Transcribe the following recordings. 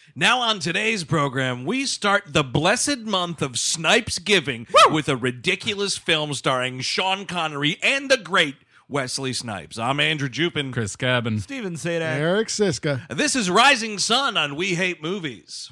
Now on today's program, we start the blessed month of Snipes Giving with a ridiculous film starring Sean Connery and the great Wesley Snipes. I'm Andrew Jupin. Chris Cabin. Steven Sadak. Eric Siska. This is Rising Sun on We Hate Movies.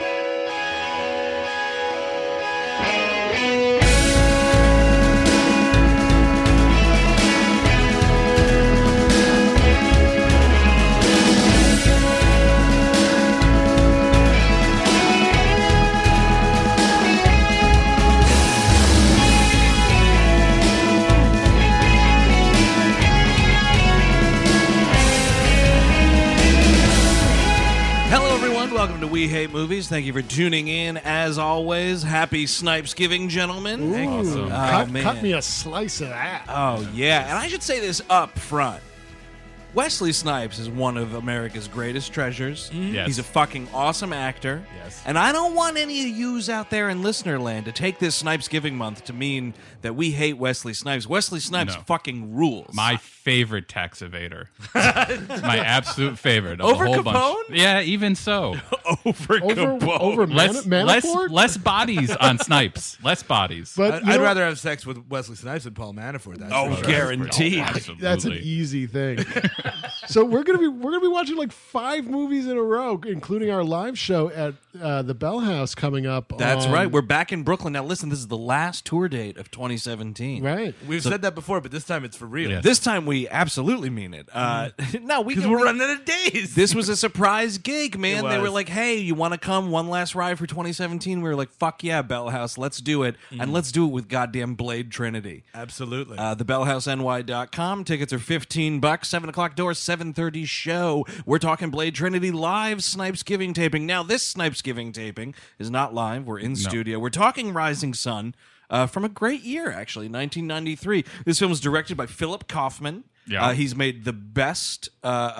Welcome to We Hate Movies. Thank you for tuning in. As always, happy Snipes Giving, gentlemen. Awesome. Cut me a slice of that. Oh, yeah. And I should say this up front. Wesley Snipes is one of America's greatest treasures. Yes. He's a fucking awesome actor. Yes. And I don't want any of yous out there in listener land to take this Snipes Giving month to mean that we hate Wesley Snipes. Wesley Snipes fucking rules. My favorite tax evader. My absolute favorite. Of Over the whole Capone? Bunch. Yeah, even so. over Manafort? Less bodies on Snipes. Less bodies. But I'd rather have sex with Wesley Snipes than Paul Manafort. That's Oh, for sure. guaranteed. Absolutely. That's an easy thing. So we're gonna be watching like 5 movies in a row, including our live show at the Bell House coming up. That's on- right. We're back in Brooklyn. Now, listen, this is the last tour date of 2017. right. We've said that before, but this time it's for real. Yeah. This time we absolutely mean it. No, Because we're running out of days. This was a surprise gig, man. It They were was. like, hey, you want to come one last ride for 2017? We were like, fuck yeah, Bell House. Let's do it. And let's do it with goddamn Blade Trinity. Absolutely. TheBellHouseNY.com. Tickets are $15. 7 o'clock doors, 7:30 show. We're talking Blade Trinity live Snipes Giving taping. Now, this Snipes Giving taping is not live. We're in studio. We're talking Rising Sun from a great year, actually, 1993. This film was directed by Philip Kaufman. Yeah. He's made the best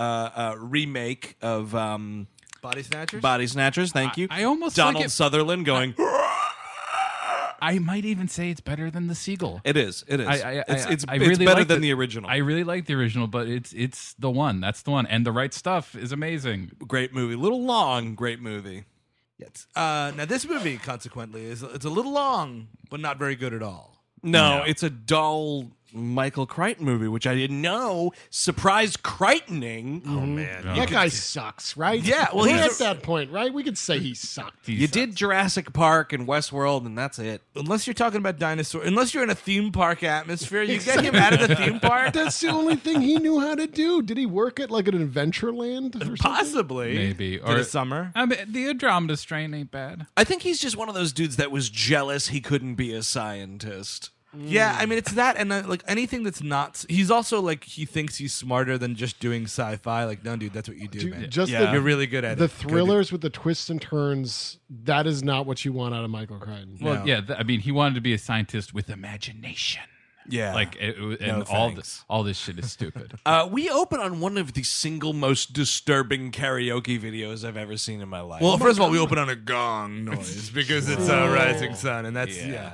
remake of Body Snatchers? Body Snatchers. Thank you. I almost Donald like it. Sutherland going. I might even say it's better than The Seagull. It is. It is. It's really better like than the original. I really like the original, but it's the one. That's the one. And The Right Stuff is amazing. Great movie. Little long. Great movie. Yes. Now, this movie, consequently, it's a little long, but not very good at all. No, No. it's a dull Michael Crichton movie, which I didn't know. Surprise Crichtoning. Oh, man. That guy sucks, right? Yeah, well, we're he's at that point, right? We could say he sucked. You did Jurassic Park and Westworld, and that's it. Unless you're talking about dinosaurs, unless you're in a theme park atmosphere, you get him out of the theme park? That's the only thing he knew how to do. Did he work at like an Adventureland or something? Possibly. Maybe. For the summer. I mean, the Andromeda Strain ain't bad. I think he's just one of those dudes that was jealous he couldn't be a scientist. Yeah, I mean, it's that, and like anything that's not. He's also like, he thinks he's smarter than just doing sci-fi. Like, no, dude, that's what you do, Dude, man. just Yeah. You're really good at the it. thrillers with the twists and turns, that is not what you want out of Michael Crichton. Well, No. yeah, I mean, he wanted to be a scientist with imagination. Yeah. And thanks. all this shit is stupid. We open on one of the single most disturbing karaoke videos I've ever seen in my life. Well, first of all, we open on a gong noise because it's a rising sun, and that's yeah.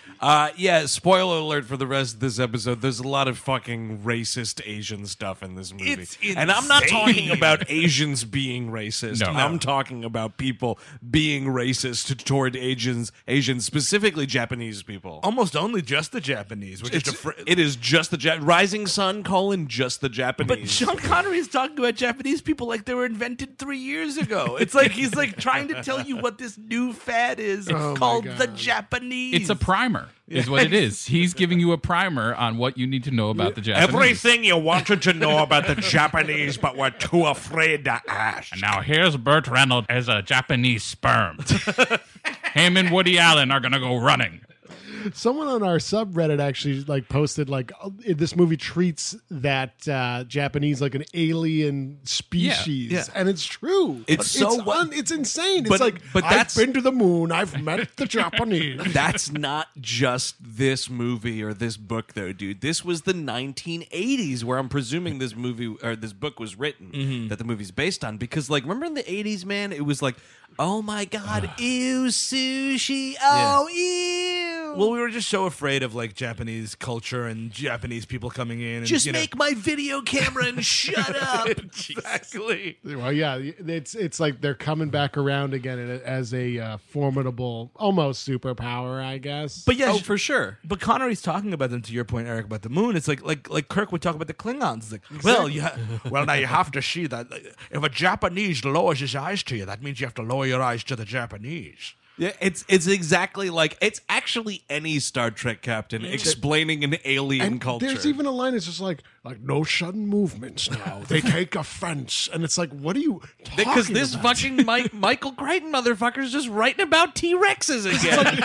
Spoiler alert for the rest of this episode. There's a lot of fucking racist Asian stuff in this movie. It's and I'm not insane. talking about Asians being racist. No. I'm talking about people being racist toward Asians, specifically Japanese people. Almost only just the Japanese, which It is just the Rising Sun, just the Japanese. But Sean Connery is talking about Japanese people like they were invented 3 years ago. It's like he's like trying to tell you what this new fad is Oh my called God. the Japanese. It's a primer, is what it is. He's giving you a primer on what you need to know about the Japanese. everything you wanted to know about the Japanese, but were too afraid to ask. And now here's Burt Reynolds as a Japanese sperm. Him and Woody Allen are gonna go running. Someone on our subreddit actually like posted like this movie treats that Japanese like an alien species, Yeah. and it's true. It's so well- it's insane. But- it's like but I've that's- been to the moon. I've met the Japanese. That's not just this movie or this book, though, dude. This was the 1980s, where I'm presuming this movie or this book was written, that the movie's based on. Because, like, remember in the 80s, man, it was like, oh my god, ew, sushi, oh, ew. Well, we were just so afraid of like Japanese culture and Japanese people coming in. And, Just you know, make my video camera and shut up. exactly. Well, yeah, it's like they're coming back around again as a formidable, almost superpower, I guess. But yeah, Oh, for sure. But Connery's talking about them. To your point, Eric, about the moon. It's like Kirk would talk about the Klingons. It's like, well, well, now you have to see that if a Japanese lowers his eyes to you, that means you have to lower your eyes to the Japanese. Yeah, it's exactly like it's actually any Star Trek captain explaining an alien and culture. there's even a line that's just like no sudden movements now. They take offense, and it's like, what are you talking because this about? fucking Michael Crichton motherfucker's just writing about T-Rexes again.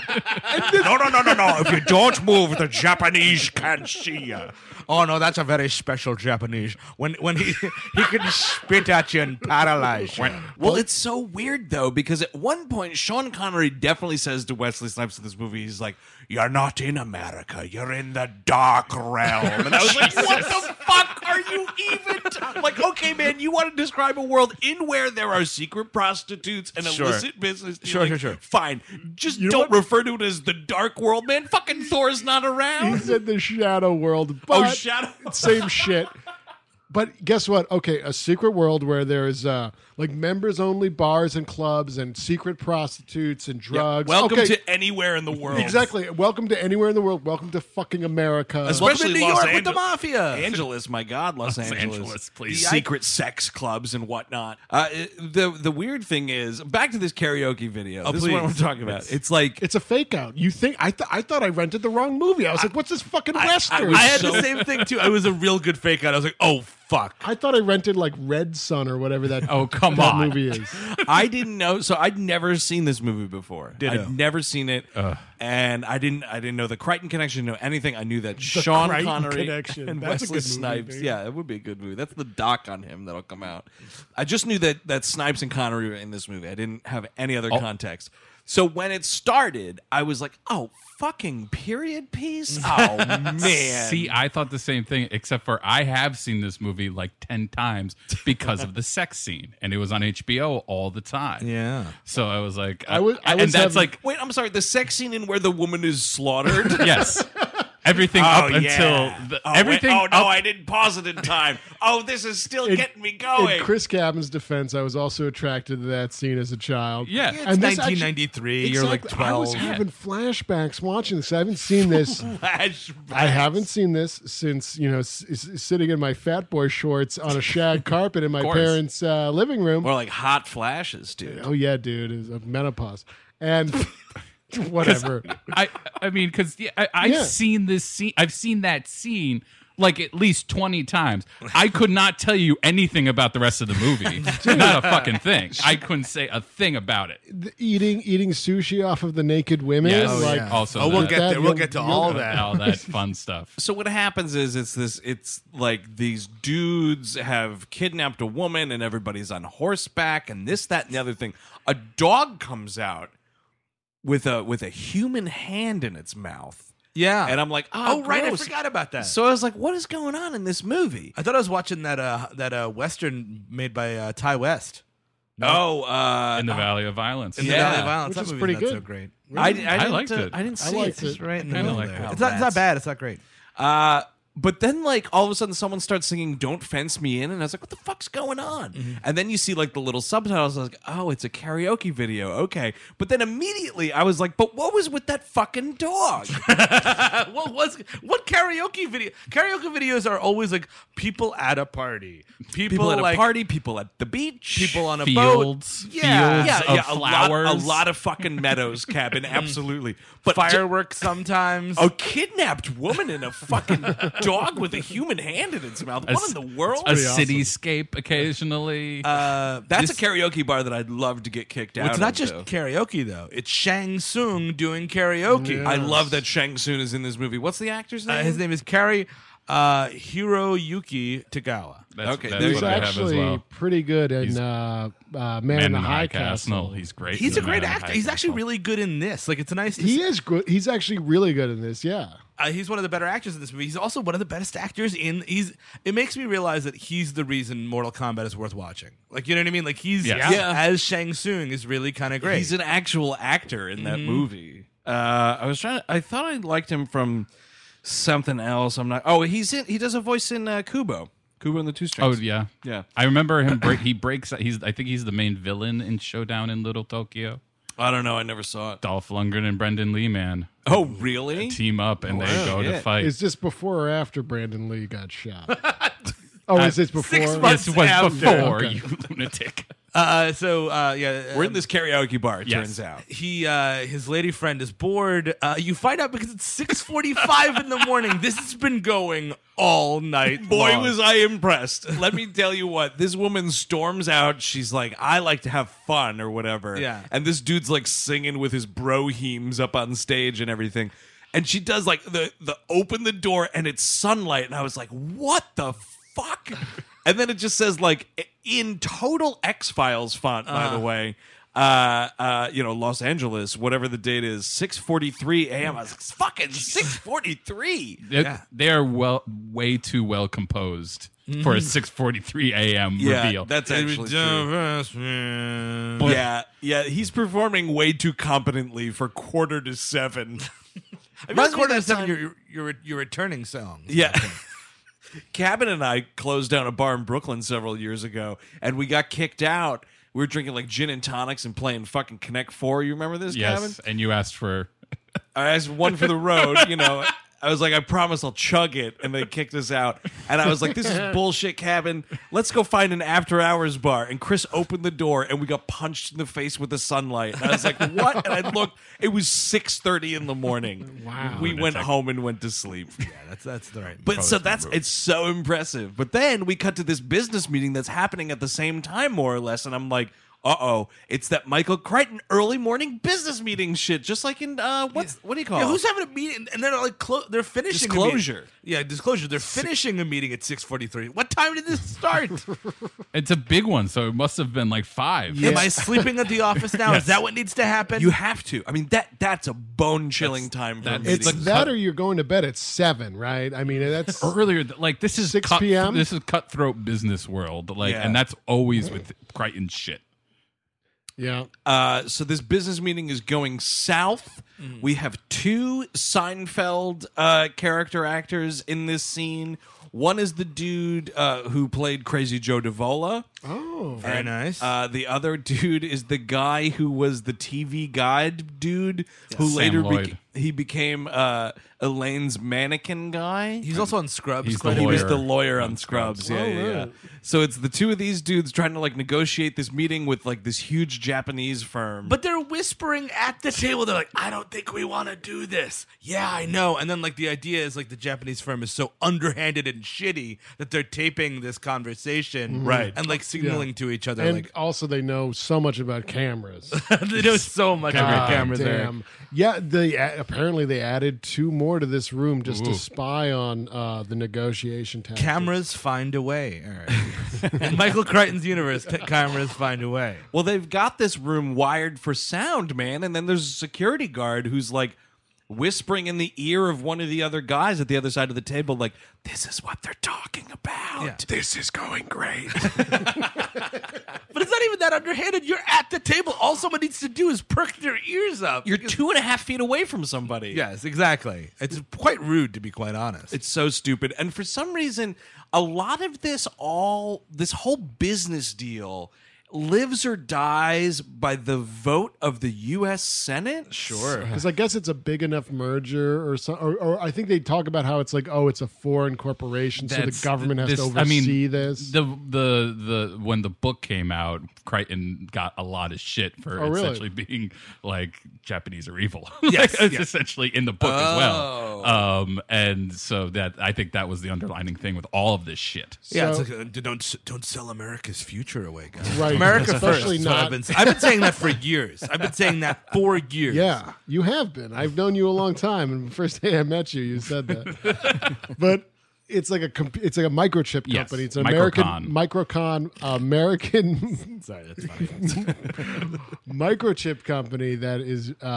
No. If you don't move, the Japanese can't see you. Oh no, that's a very special Japanese. When he can spit at you and paralyze you. Well, it's so weird though because at one point Sean Connery definitely says to Wesley Snipes in this movie, he's like, "You're not in America. You're in the dark realm." And I was like, "What the fuck are you even?" Like, okay, man, you want to describe a world in where there are secret prostitutes and Sure. illicit business? Sure. Fine, just You know don't what? refer to it as the dark world, man. Fucking Thor's not around. He's in the shadow world. Oh, But shadow. same shit. But guess what? Okay, a secret world where there's like members only bars and clubs and secret prostitutes and drugs. Welcome Okay, to anywhere in the world. exactly. Welcome to anywhere in the world. Welcome to fucking America. Especially Welcome to New Los York with the Angeles. mafia. Angeles, my God, Los Angeles, please. Secret sex clubs and whatnot. The weird thing is, back to this karaoke video. This is what I'm please. talking about. It's like It's a fake out. You think I thought I rented the wrong movie. I was like, what's this fucking western? I had So- the same thing too. It was a real good fake out. I was like, oh fuck. I thought I rented like Red Sun or whatever that Oh, come that on. movie is. I didn't know. So I'd never seen this movie before. Ditto. I'd never seen it, and I didn't know the Crichton connection. Know anything? I knew that Sean Crichton Connery connection. and That's a Wesley good movie, Snipes. dude. Yeah, it would be a good movie. That's the doc on him that'll come out. I just knew that Snipes and Connery were in this movie. I didn't have any other context. So when it started, I was like, "Oh, fucking period piece." Oh man. See, I thought the same thing, except for I have seen this movie like 10 times because of the sex scene, and it was on HBO all the time. Yeah. So I was like, I was and that's having- like, Wait, I'm sorry. The sex scene in where the woman is slaughtered. yes, everything up until everything. Oh no, up- I didn't pause it in time. Oh, this is still getting me In going. Chris Cabin's defense, I was also attracted to that scene as a child. Yeah. It's And this 1993. You're like Exactly. I was 12. having flashbacks watching this. I haven't seen this. I haven't seen this since sitting in my fat boy shorts on a shag carpet in my course. parents' living room. More like hot flashes, dude. Oh yeah, dude, it was menopause and whatever. I mean, because I've Yeah. seen this scene. I've seen that scene like at least 20 times. I could not tell you anything about the rest of the movie. Not a fucking thing. I couldn't say a thing about it. Eating sushi off of the naked women. Yes. like, yeah. Also, Oh, we'll that- get there. We'll get to all that. all that fun stuff. So what happens is it's like these dudes have kidnapped a woman and everybody's on horseback and this, that, and the other thing. A dog comes out with a human hand in its mouth. Yeah. And I'm like, oh, right. I gross. forgot about that. So I was like, what is going on in this movie? I thought I was watching that Western made by Ty West. In the Valley of Violence. In the Yeah. Valley of Violence. Which That is movie's pretty not good. so great. I didn't, liked it. I didn't see liked it. It's it. right in the Kinda middle like there. it. It's not bad. It's not great. But then, like, all of a sudden, someone starts singing "Don't Fence Me In," and I was like, "What the fuck's going on?" And then you see like the little subtitles. I was like, "Oh, it's a karaoke video." Okay, but then immediately I was like, "But what was with that fucking dog?" What karaoke video? Karaoke videos are always like people at a party, People at like, a party, people at the beach, people on a Fields, boat. Yeah. fields of flowers. a lot of fucking meadows, cabin, absolutely. But Fireworks sometimes. a kidnapped woman and a fucking dog with a human hand in its mouth. What in the world? A cityscape occasionally. That's a karaoke bar that I'd love to get kicked out. It's not just into. karaoke though. It's Shang Tsung doing karaoke. I love that Shang Tsung is in this movie. What's the actor's name? His name is Hiroyuki Tagawa. That's, okay, that's there He's you what I go. have as actually well. pretty good in He's- Man Man in the High Castle. He's great. He's in a great Man in the actor. High He's actually Castle. really good in this. Like it's a nice. He is good. He's actually really good in this. Yeah. He's one of the better actors in this movie. He's also one of the best actors in. It makes me realize that he's the reason Mortal Kombat is worth watching. Like you know what I mean? Like he's Yes. Yeah. as Shang Tsung is really kind of great. He's an actual actor in that movie. I thought I liked him from something else. I'm not. Oh, he does a voice in Kubo. Kubo and the Two Strings. Oh yeah, Yeah. I remember him. He breaks. I think he's the main villain in Showdown in Little Tokyo. I don't know. I never saw it. Dolph Lundgren and Brendan Lee, man, Oh, really? team up and they go to shit. fight. Is this before or after Brandon Lee got shot? Oh, is this before? 6 months. Yes, it was after. before Okay. you lunatic. We're in this karaoke bar. It Yes. turns out. His lady friend is bored. You find out because it's 6:45 in the morning. This has been going all night. Boy, long. was I impressed. Let me tell you what. This woman storms out. She's like, I like to have fun or whatever. Yeah. And this dude's like singing with his bro hemes up on stage and everything. And she does like the open the door and it's sunlight. And I was like, what the fuck? And then it just says like in total X-Files font, by the way. Los Angeles, whatever the date is, 6:43 a.m. I was like, fucking 6:43. They are way too well composed for a 6:43 a.m. reveal. That's actually true. Yeah, he's performing way too competently for 6:45. I mean, quarter to seven. Your returning song. Yeah. Cabin and I closed down a bar in Brooklyn several years ago, and we got kicked out. We were drinking like gin and tonics and playing fucking Connect 4. You remember this, Cabin? Yes, and you asked for. I asked one for the road, I was like, I promise I'll chug it. And they kicked us out. And I was like, this is bullshit, Cabin. Let's go find an after hours bar. And Chris opened the door and we got punched in the face with the sunlight. And I was like, what? And I looked, it was 6:30 in the morning. Wow. We went home and went to sleep. Yeah, that's the right. But so it's so impressive. But then we cut to this business meeting that's happening at the same time, more or less. And I'm like, it's that Michael Crichton early morning business meeting shit, just like in what do you call it? Who's having a meeting? And they're like, they're finishing Disclosure. A meeting. Yeah, disclosure. They're finishing a meeting at 6:43. What time did this start? It's a big one, so it must have been like 5. Am I sleeping at the office now? Is that what needs to happen? You have to. I mean, that's a bone chilling time for a that's- meeting. It's that or you're going to bed at 7, right? I mean, that's Earlier, like this is 6 p.m.? This is cutthroat business world, like, Yeah. and that's always with Crichton shit. yeah. So this business meeting is going south. We have 2 Seinfeld character actors in this scene. One is the dude who played Crazy Joe Davola. Oh, Very nice. The other dude is the guy who was the TV guide dude, who Sam later Lloyd. he became Elaine's mannequin guy. He's also on Scrubs. He's quite the a He bit. was lawyer. the lawyer on Scrubs. Yeah, yeah. right. So it's the 2 of these dudes trying to like negotiate this meeting with like this huge Japanese firm. But they're whispering at the table. They're like, I don't think we want to do this. Yeah, I know. And then like the idea is like the Japanese firm is so underhanded and shitty that they're taping this conversation. Right. And like signaling to each other and like also they know so much about cameras. they know so much about cameras there. Damn. Yeah, apparently they added 2 more to this room just to spy on the negotiation tactics. Cameras find a way. All right. In Michael Crichton's universe, cameras find a way. Well, they've got this room wired for sound, man, and then there's a security guard who's like whispering in the ear of one of the other guys at the other side of the table, like, this is what they're talking about. Yeah. This is going great. But it's not even that underhanded. You're at the table. All someone needs to do is perk their ears up. You're 2.5 feet away from somebody. Yes, exactly. It's quite rude, to be quite honest. It's so stupid. And for some reason, a lot of this whole business deal lives or dies by the vote of the U.S. Senate. Sure. Because I guess it's a big enough merger, or I think they talk about how it's like, it's a foreign corporation, so the That's- government has this- to I mean, oversee this. The when the book came out, Crichton got a lot of shit for Oh, really? essentially being like Japanese are evil. Yes, Like, it's yes. essentially in the book as well. And so that I think that was the underlining thing with all of this shit. Yeah, So- it's like, don't sell America's future away, guys. Right. America Especially first. is what not- I've been saying that for years. I've been saying that for years. Yeah, you have been. I've known you a long time, and the first day I met you, you said that. But it's like a microchip Yes, company. It's an American Microcon. American Sorry, that's fine. microchip company that is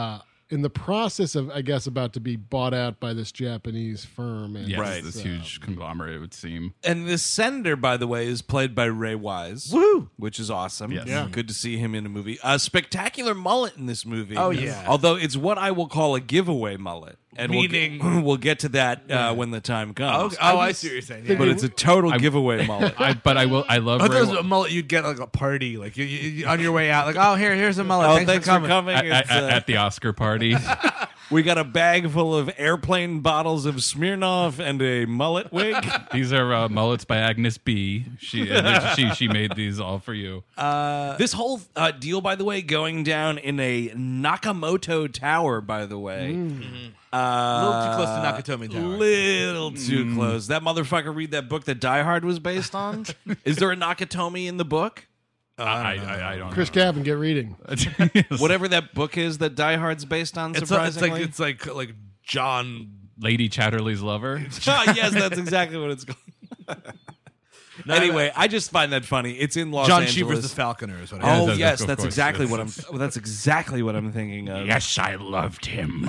in the process of, I guess, about to be bought out by this Japanese firm. And Yes, Right. this huge conglomerate, it would seem. And this senator, by the way, is played by Ray Wise. Woo! Which is awesome. Yes. Yeah. Good to see him in a movie. A spectacular mullet in this movie. Oh, yeah. Although it's what I will call a giveaway mullet. And Meaning- we'll get to that when the time comes. I see what you're saying. Yeah. But it's a total giveaway mullet. I love I thought Ray it was a mullet you'd get like a party, like you on your way out, like, oh, here's a mullet. Oh, thanks for coming. It's, at the Oscar party. we got a bag full of airplane bottles of Smirnoff and a mullet wig. These are mullets by Agnes B. She made these all for you. This whole deal, by the way, going down in a Nakamoto Tower, by the way. A little too close to Nakatomi Tower. Little too close. That motherfucker read that book that Die Hard was based on? Is there a Nakatomi in the book? I don't Chris Cabin, get reading. know. Yes. Whatever that book is that Die Hard's based on, surprisingly. It's like John. Lady Chatterley's lover. Yes, that's exactly what it's called. Anyway, I just find that funny. It's in Los John Angeles. Cheever's the Falconer is what I Yeah, Oh that's- yes, of that's course, exactly yes. what I'm. That's exactly what I'm thinking of. Yes, I loved him.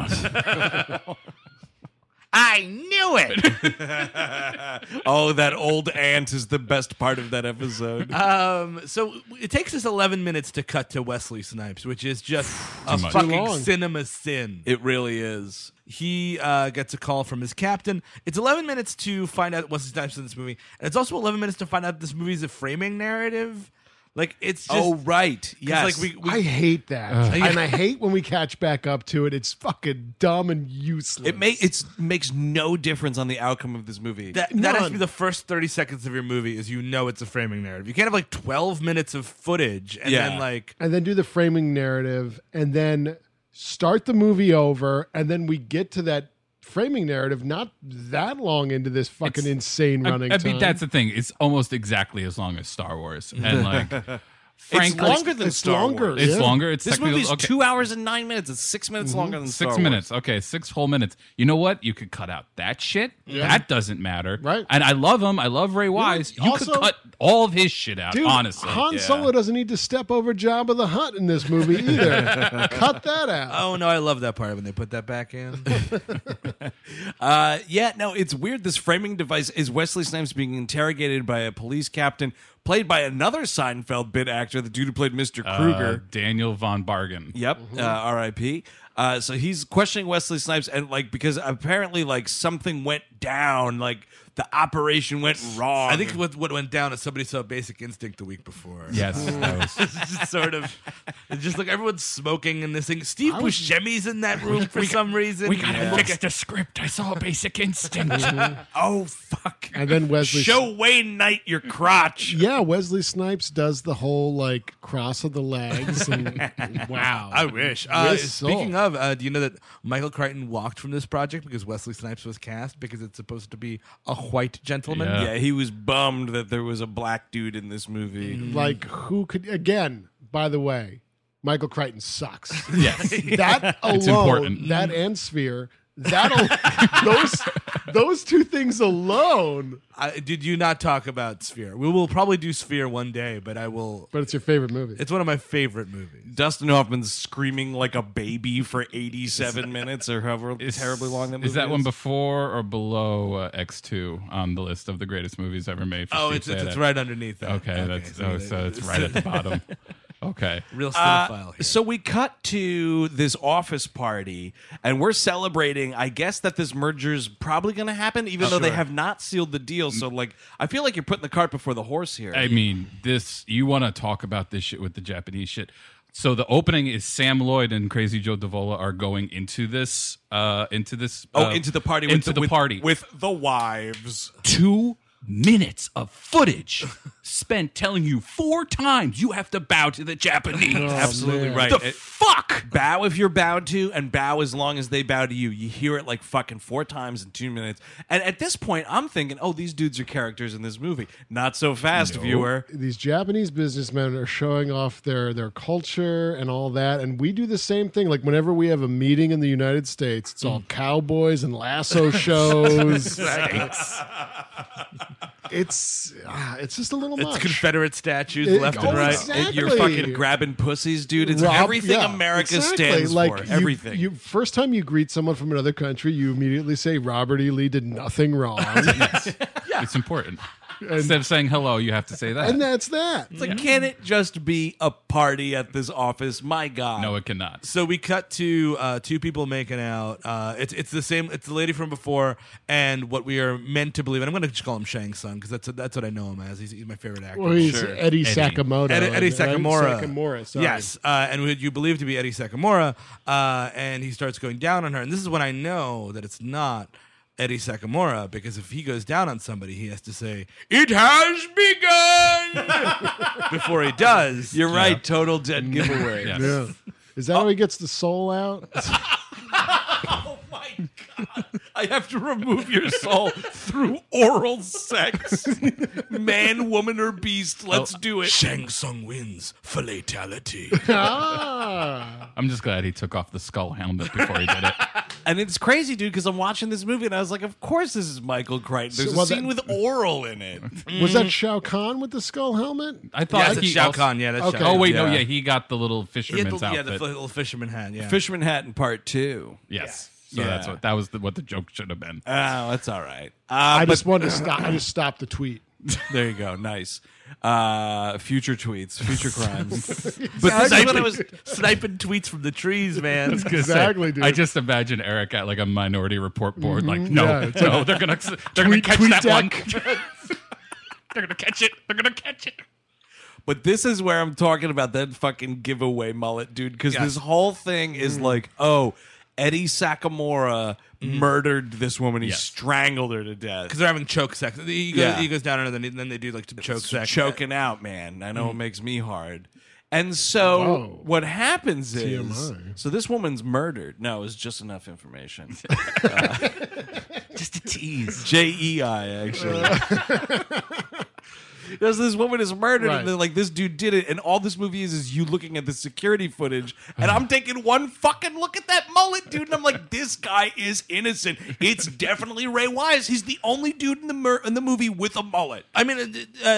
I knew it. Oh, that old ant is the best part of that episode. So it takes us 11 minutes to cut to Wesley Snipes, which is just a much. fucking Too long. cinema sin. It really is. He gets a call from his captain. It's 11 minutes to find out Wesley Snipes is in this movie, and it's also 11 minutes to find out this movie is a framing narrative. Like, it's just... Oh right, yes. Like we I hate that, and I hate when we catch back up to it. It's fucking dumb and useless. It makes no difference on the outcome of this movie. that has to None. be the first 30 seconds of your movie is it's a framing narrative. You can't have like 12 minutes of footage and Yeah. then like... and then do the framing narrative, and then start the movie over, and then we get to that framing narrative not that long into this fucking insane running I mean, time. that's the thing. It's almost exactly as long as Star Wars, and like, it's frankly, longer than it's Star longer. Wars. It's Yeah. longer. It's This technically- movie's okay, 2 hours and 9 minutes. It's 6 minutes longer than Star 6 Wars. minutes. Okay, 6 whole minutes. You know what? You could cut out that shit. That doesn't matter. Right. And I love him. I love Ray Wise. You also- could cut all of his shit out, Dude, honestly. Han Solo doesn't need to step over Jabba the Hutt in this movie either. Cut that out. Oh, no, I love that part when they put that back in. Yeah, no, it's weird. This framing device is Wesley Snipes being interrogated by a police captain, played by another Seinfeld bit actor, the dude who played Mr. Kruger. Daniel von Bargen. Yep, R.I.P. So he's questioning Wesley Snipes, and like because apparently like something went down, like the operation went wrong. I think what went down is somebody saw Basic Instinct the week before. Yes. that was- It's just sort of, it's just like everyone's smoking and this thing. Steve Buscemi's in that room for some reason. we gotta fix the script. I saw a Basic Instinct. oh fuck! And then Wesley. Show Wayne Knight your crotch. Yeah, Wesley Snipes does the whole like cross of the legs, and wow. I wish. Yes, Speaking so. of, do you know that Michael Crichton walked from this project because Wesley Snipes was cast because it's supposed to be a white gentleman? Yeah. Yeah, he was bummed that there was a black dude in this movie. Like who could again? By the way, Michael Crichton sucks. yes. That alone, important. that and Sphere, those two things alone. Did you not talk about Sphere? We will probably do Sphere one day, but I will. But it's your favorite movie. It's one of my favorite movies. Dustin Hoffman's screaming like a baby for 87 minutes or however terribly long that movie Is that one before or below X2 on the list of the greatest movies ever made? For Oh, Steve it's Zayda? right underneath that. Okay, so it's right at the bottom. Okay. Real cinephile here. So we cut to this office party, and we're celebrating, I guess, that this merger's probably going to happen, even though they have not sealed the deal. So, like, I feel like you're putting the cart before the horse here. I mean, you want to talk about this shit with the Japanese shit. So the opening is Sam Lloyd and Crazy Joe Davola are going into this into the party with the wives. 2 minutes of footage spent telling you 4 times you have to bow to the Japanese. Absolutely man. right. The fuck? Bow if you're bowed to, and bow as long as they bow to you. You hear it like fucking 4 times in 2 minutes. And at this point, I'm thinking, oh, these dudes are characters in this movie. Not so fast, viewer. These Japanese businessmen are showing off their culture and all that, and we do the same thing. Like whenever we have a meeting in the United States, it's all cowboys and lasso shows. it's just a little It's much. Confederate statues It- left oh, and right. exactly. You're fucking grabbing pussies, dude. It's Rob, everything yeah, America exactly. stands like for. you, Everything. You first time you greet someone from another country, you immediately say Robert E. Lee did nothing wrong, It's important. Instead of saying hello, you have to say that. and that's that. It's like, can it just be a party at this office? My God. No, it cannot. So we cut to two people making out. It's the same. It's the lady from before, and what we are meant to believe. And I'm going to just call him Shang Tsung because that's what I know him as. He's my favorite actor. Well, he's Sure. Eddie Sakamoto. Eddie Sakamura. Sakamura, sorry. Yes, and who you believe to be Eddie Sakamura, and he starts going down on her. And this is when I know that it's not Eddie Sakamura, because if he goes down on somebody, he has to say, "It has begun," before he does. You're right. Total dead giveaway. Yes. Yeah. Is that how he gets the soul out? Oh my God. I have to remove your soul through oral sex. Man, woman, or beast. Let's do it. Shang Tsung wins for fatality. Ah. I'm just glad he took off the skull helmet before he did it. And it's crazy, dude, because I'm watching this movie and I was like, of course this is Michael Crichton. There's well, a scene with oral in it. Was that Shao Kahn with the skull helmet? I thought Yes, it's he Shao also- Kahn. Yeah, that's Okay. Shao Oh Kahn. wait, no, Yeah. yeah, he got the little He had fisherman's the outfit. little fisherman hat. Yeah. Fisherman Hat in part 2. Yes. So Yeah. that's what what the joke should have been. Oh, that's all right. I But just wanted to stop. I just stopped the tweet. there you go. Nice. Future tweets, future crimes. But this is what I sniping tweets from the trees, man. Exactly, dude. I just imagine Eric at like a Minority Report board, like, no, Yeah, it's no, they're gonna catch tweet that one. deck. They're gonna catch it. They're gonna catch it. But this is where I'm talking about that fucking giveaway mullet, dude. Because Yes. this whole thing is like, oh, Eddie Sakamura murdered this woman. He Yes. strangled her to death. Because they're having choke sex. He goes down on her, and then they do like choke sex. Choking out, man. I know it makes me hard. And so Whoa. what happens is, TMI. so this woman's murdered. No, it's just enough information. Just a tease. JEI, actually. Because this woman is murdered, Right. and then like this dude did it, and all this movie is you looking at the security footage, and I'm taking one fucking look at that mullet, dude, and I'm like, this guy is innocent. It's definitely Ray Wise. He's the only dude in the movie with a mullet. I mean,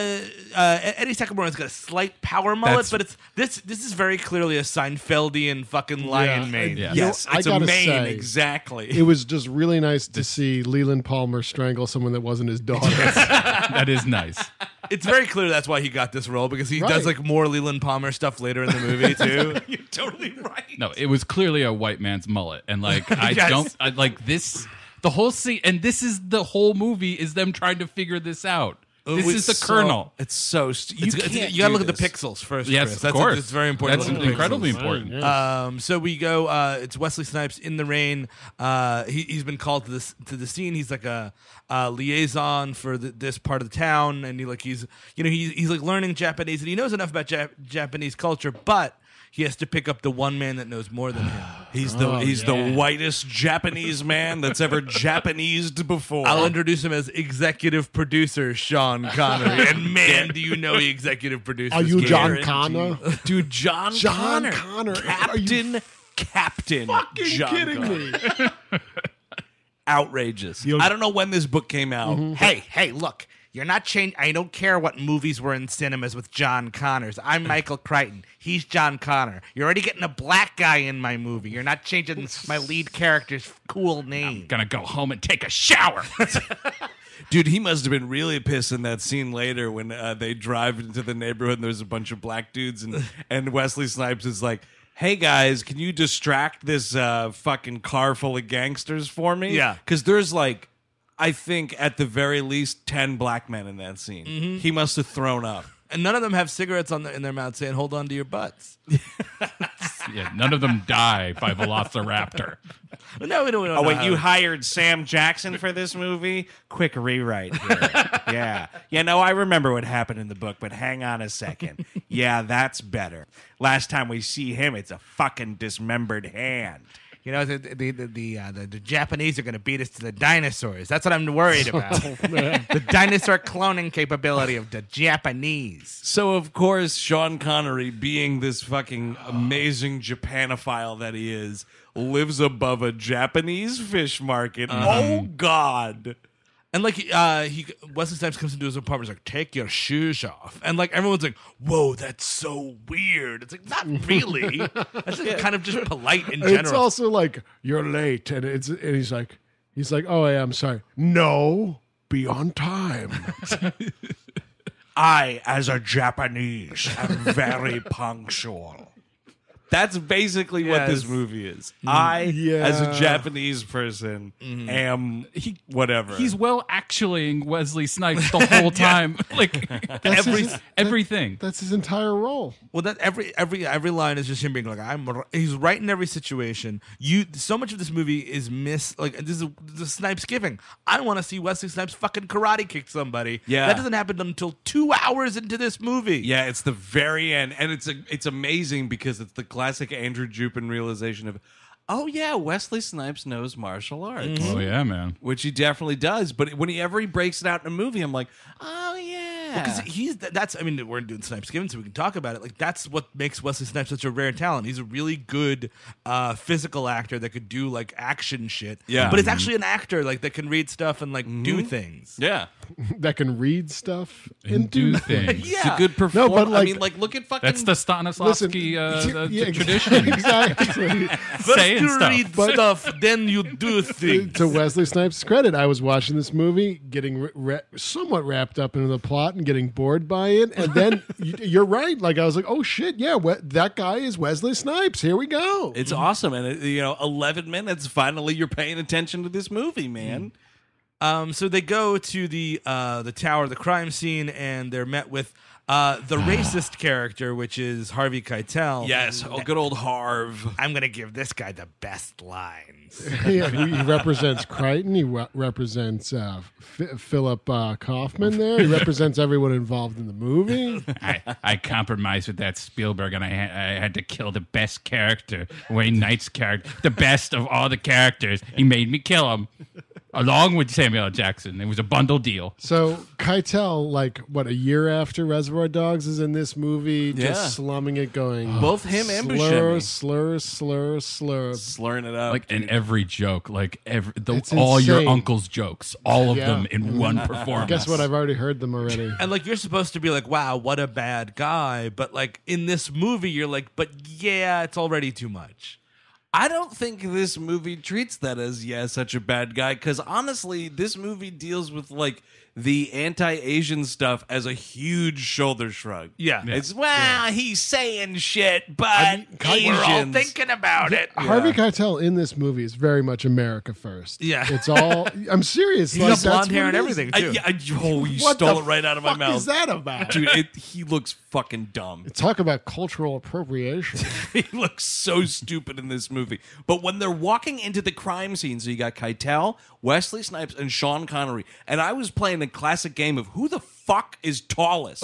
Eddie Sakamura's got a slight power mullet, That's- but this is very clearly a Seinfeldian fucking lion mane. Yeah. Yes, I it's a gotta mane, say, exactly. It was just really nice to see Leland Palmer strangle someone that wasn't his daughter. That is nice. It's very clear that's why he got this role, because he Right. does like more Leland Palmer stuff later in the movie too. You're totally right. No, it was clearly a white man's mullet, and like Yes. I like this. The whole scene, and this is the whole movie, is them trying to figure this out. This is the kernel. It's so you can't. You gotta do look at the this. pixels first. Yes, Chris. of That's course. It's very important. That's to look at the incredibly pixels. important. Yeah. So we go. It's Wesley Snipes in the rain. He's been called to the scene. He's like a liaison for this part of the town, and he's like learning Japanese, and he knows enough about Japanese culture, but he has to pick up the one man that knows more than him. He's the whitest Japanese man that's ever Japanesed before. I'll introduce him as executive producer Sean Connery, and man, do you know he executive produced? Are this you movie. John Connor? Dude, John Connor. Are you Captain fucking John kidding Connor. me? Outrageous. I don't know when this book came out. Hey, look. You're not changing. I don't care what movies were in cinemas with John Connors. I'm Michael Crichton. He's John Connor. You're already getting a black guy in my movie. You're not changing my lead character's cool name. Gonna go home and take a shower. Dude, he must have been really pissed in that scene later when they drive into the neighborhood and there's a bunch of black dudes and Wesley Snipes is like, hey guys, can you distract this fucking car full of gangsters for me? Yeah. Because there's like, I think at the very least 10 black men in that scene. He must have thrown up. And none of them have cigarettes in their mouth saying, hold on to your butts. Yeah, none of them die by Velociraptor. No, we don't Oh, know wait, how- you hired Sam Jackson for this movie? Quick rewrite here. Yeah. Yeah, no, I remember what happened in the book, but hang on a second. Yeah, that's better. Last time we see him, it's a fucking dismembered hand. You know, the Japanese are going to beat us to the dinosaurs. That's what I'm worried about. The dinosaur cloning capability of the Japanese. So, of course, Sean Connery, being this fucking amazing Japanophile that he is, lives above a Japanese fish market. Oh, God. And like Wesley Snipes comes into his apartment, he's like, "Take your shoes off," and like everyone's like, "Whoa, that's so weird." It's like not really. That's just kind of just polite in general. It's also like you're late, and he's like, "Oh, yeah, I'm sorry." No, be on time. I, as a Japanese, am very punctual. That's basically what this movie is. I, as a Japanese person, am whatever. He's well actuallying Wesley Snipes the whole time. Like everything. That's his entire role. Well, that every line is just him being like, he's right in every situation. So much of this movie is this is Snipes giving. I want to see Wesley Snipes fucking karate kick somebody. Yeah. That doesn't happen until 2 hours into this movie. Yeah, it's the very end, and it's amazing because it's the classic Andrew Jupin realization of, oh yeah, Wesley Snipes knows martial arts. Oh yeah, man. Which he definitely does. But whenever he breaks it out in a movie, I'm like, oh yeah. Because we're doing Snipes Given, so we can talk about it. Like, that's what makes Wesley Snipes such a rare talent. He's a really good physical actor that could do like action shit. Yeah. But it's actually an actor like that can read stuff and like do things. Yeah. That can read stuff And do things. It's a good performance. No, but I mean, like, look at fucking... That's the Stanislavski yeah, tradition. Exactly. Saying you stuff. read stuff, then you do things. To Wesley Snipes' credit, I was watching this movie, getting somewhat wrapped up into the plot and getting bored by it, and then you're right. Like I was like, oh shit, yeah, that guy is Wesley Snipes. Here we go. It's awesome, and 11 minutes. Finally, you're paying attention to this movie, man. So they go to the tower, the crime scene, and they're met with the racist character, which is Harvey Keitel. Yes, good old Harv. I'm gonna give this guy the best lines. Yeah, he represents Crichton. He represents Philip Kaufman there. He represents everyone involved in the movie. I compromised with that Spielberg, and I had to kill the best character, Wayne Knight's character, the best of all the characters. He made me kill him, along with Samuel L. Jackson. It was a bundle deal. So Keitel, like a year after Reservoir Dogs, is in this movie, just slumming it, going both him and slur, Buscemi. Slurring it out, like in every joke, like It's all your insane. uncle's jokes, all of them in one performance. Guess what? I've already heard them already. And like you're supposed to be like, wow, what a bad guy. But like in this movie, you're like, but yeah, it's already too much. I don't think this movie treats that as such a bad guy, because honestly, this movie deals with like the anti-Asian stuff as a huge shoulder shrug. Yeah. It's he's saying shit, but Asians. We're all thinking about it. Harvey Keitel in this movie is very much America first. Yeah. It's all. I'm serious. He's like, got blonde that's hair what and it is. everything too. You What stole the it right out of my fuck mouth. is that about? Dude, he looks fucking dumb. Talk about cultural appropriation. He looks so stupid in this movie. But when they're walking into the crime scene, so you got Keitel, Wesley Snipes, and Sean Connery, and I was playing a classic game of who the fuck is tallest.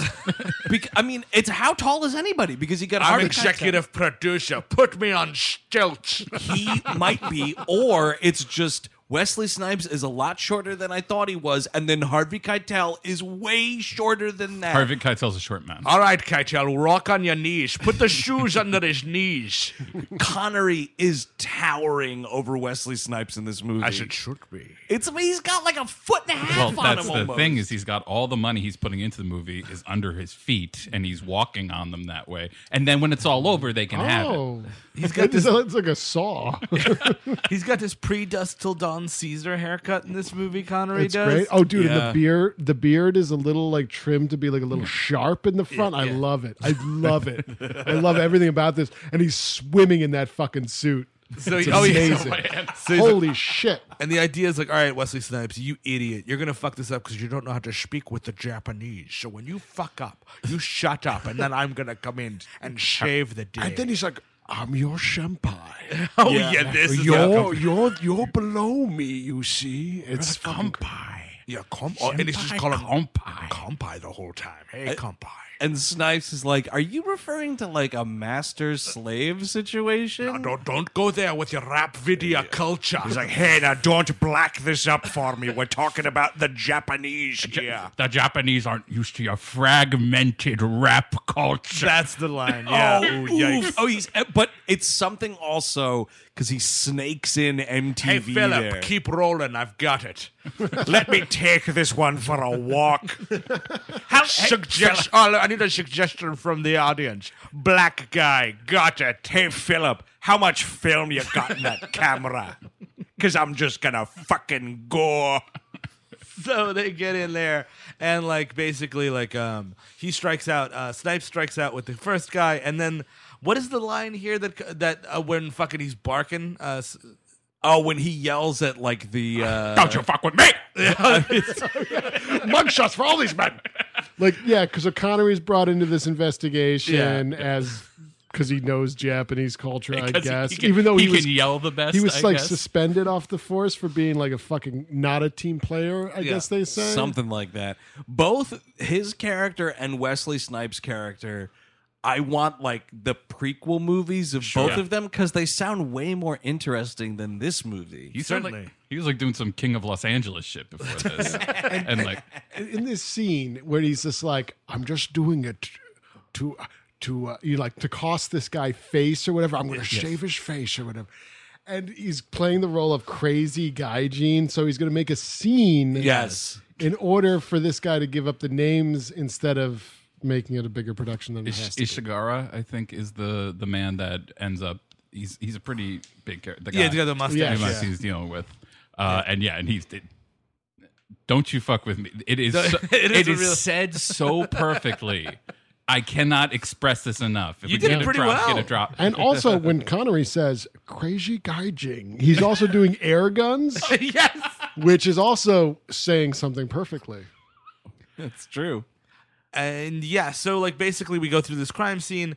It's how tall is anybody? Because you got I'm Harvey executive producer. Put me on stilts. Keitel. He might be, or it's just Wesley Snipes is a lot shorter than I thought he was, and then Harvey Keitel is way shorter than that. Harvey Keitel's a short man. All right, Keitel, rock on your knees. Put the shoes under his knees. Connery is towering over Wesley Snipes in this movie. As it should be. He's got like a foot and a half Well, on that's him the almost. thing is he's got all the money he's putting into the movie is under his feet, and he's walking on them that way. And then when it's all over, they can have it. Oh, He's got this. It's like a saw. He's got this pre-Dust Till Dawn Caesar haircut in this movie. Connery It's does. great. Oh, dude, Yeah. and the beard is a little like trimmed to be like a little sharp in the front. I love it. I love it. I love everything about this. And he's swimming in that fucking suit. So, It's yeah. amazing. So he's Holy shit. and the idea is like, all right, Wesley Snipes, you idiot, you're gonna fuck this up because you don't know how to speak with the Japanese. So when you fuck up, you shut up, and then I'm gonna come in and shave the day. And then he's like, I'm your senpai. oh yeah, this is You're below me, you see. It's Kampai. yeah, and he's just calling him Kampai. Kampai the whole time. Hey, Kampai. And Snipes is like, are you referring to like a master-slave situation? Don't go there with your rap video culture. He's like, hey, now don't black this up for me. We're talking about the Japanese here. The Japanese aren't used to your fragmented rap culture. That's the line. Yeah. But it's something also because he snakes in MTV there. keep rolling. I've got it. Let me take this one for a walk. I need a suggestion from the audience. Black guy, got it. Hey, Philip, how much film you got in that camera? Because I'm just going to fucking go. So they get in there and like basically like he strikes out. Snipes strikes out with the first guy, and then what is the line here that when fucking he's barking? When he yells at like the Don't you fuck with me! Mugshots for all these men. Like, yeah, because O'Connery's brought into this investigation because he knows Japanese culture, I guess. Even though he can yell the best, he was I like guess. suspended off the force for being like a fucking not a team player. I guess they say something like that. Both his character and Wesley Snipes' character, I want like the prequel movies of both of them because they sound way more interesting than this movie. He was like doing some King of Los Angeles shit before this, and like in this scene where he's just like, I'm just doing it to cost this guy face or whatever. I'm going to shave his face or whatever. And he's playing the role of crazy Gaijin, so he's going to make a scene. Yes. In order for this guy to give up the names instead of making it a bigger production than it has to be. Ishigara, I think, is the man that ends up. He's a pretty big character. Yeah, he's got the mustache. He's dealing with, and he's. Don't you fuck with me? It is. It is said so perfectly. I cannot express this enough. If You we did get it a pretty drop, well. Get a drop. And also, when Connery says "crazy gaijing," he's also doing air guns, Yes. which is also saying something perfectly. That's true. And so like basically we go through this crime scene,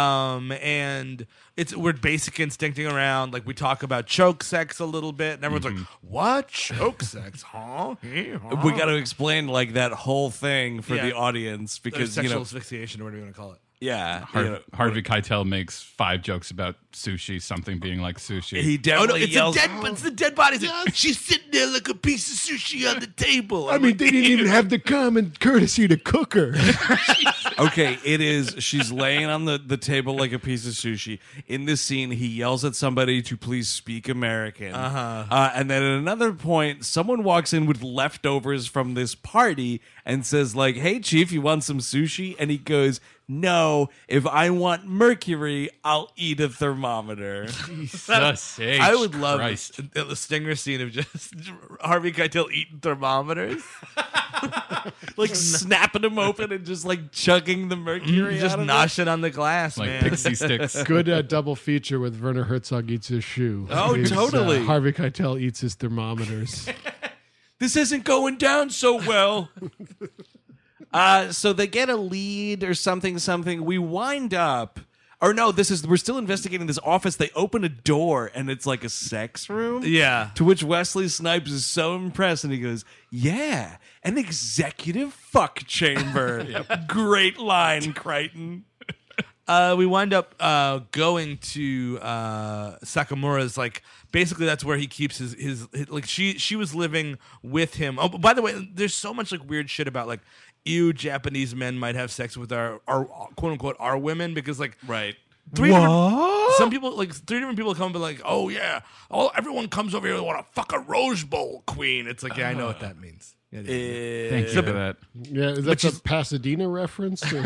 and we're basic instincting around. Like we talk about choke sex a little bit, and everyone's like, "What choke sex? Huh? We got to explain like that whole thing for the audience because sexual asphyxiation, or whatever you want to call it." Harvey Keitel makes 5 jokes about sushi, something being like sushi. he definitely yells. It's the dead body. She's sitting there like a piece of sushi on the table. I mean, they didn't even have the common courtesy to cook her. Okay, it is. She's laying on the table like a piece of sushi. In this scene, he yells at somebody to please speak American. And then at another point, someone walks in with leftovers from this party and says, like, "Hey, Chief, you want some sushi?" And he goes, "No, if I want mercury, I'll eat a thermometer." I would love the Stinger scene of just Harvey Keitel eating thermometers. Like snapping them open and just like chugging the mercury Just out of noshing on the glass, like man. pixie sticks. Good double feature with Werner Herzog eats his shoe. Oh, Is, totally. Harvey Keitel eats his thermometers. This isn't going down so well. So they get a lead or something. We wind up, or no, we're still investigating this office. They open a door and it's like a sex room. Yeah. To which Wesley Snipes is so impressed and he goes, "Yeah, an executive fuck chamber." Great line, Crichton. We wind up going to Sakamura's, like, basically that's where he keeps his like she was living with him. Oh, by the way, there's so much like weird shit about like, ew, Japanese men might have sex with our quote unquote our women, because like Right. Some people, like 3 different people come and be like, "Oh yeah, everyone comes over here and want to fuck a Rose Bowl queen." It's like, yeah, I know what that means. Thank you for that. Yeah, is that a Pasadena reference? Or?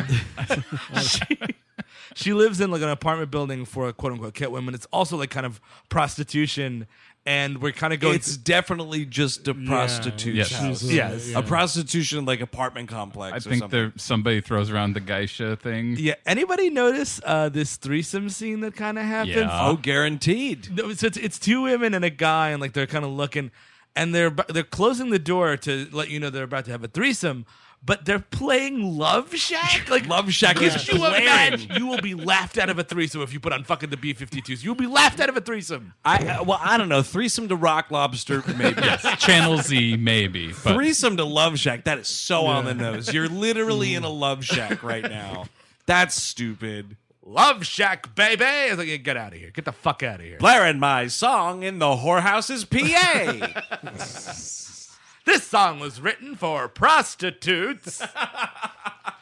She lives in like an apartment building for quote unquote kit women. It's also like kind of prostitution, and we're kind of going. It's definitely just a prostitute's Yes. house. Yes. A prostitution like apartment complex. I or think something. somebody throws around the geisha thing. Yeah. Anybody notice this threesome scene that kind of happens? Yeah. Oh, guaranteed. No, so it's 2 women and a guy, and like they're kind of looking, and they're closing the door to let you know they're about to have a threesome. But they're playing Love Shack. Like Love Shack is Could you playing. imagine? You will be laughed out of a threesome if you put on fucking the B-52s. You'll be laughed out of a threesome. I don't know. Threesome to Rock Lobster, maybe. Channel Z, maybe. But Threesome to Love Shack. That is so on the nose. You're literally in a Love Shack right now. That's stupid. Love Shack, baby. I was like, get out of here. Get the fuck out of here. Blaring my song in the whorehouse's PA. This song was written for prostitutes.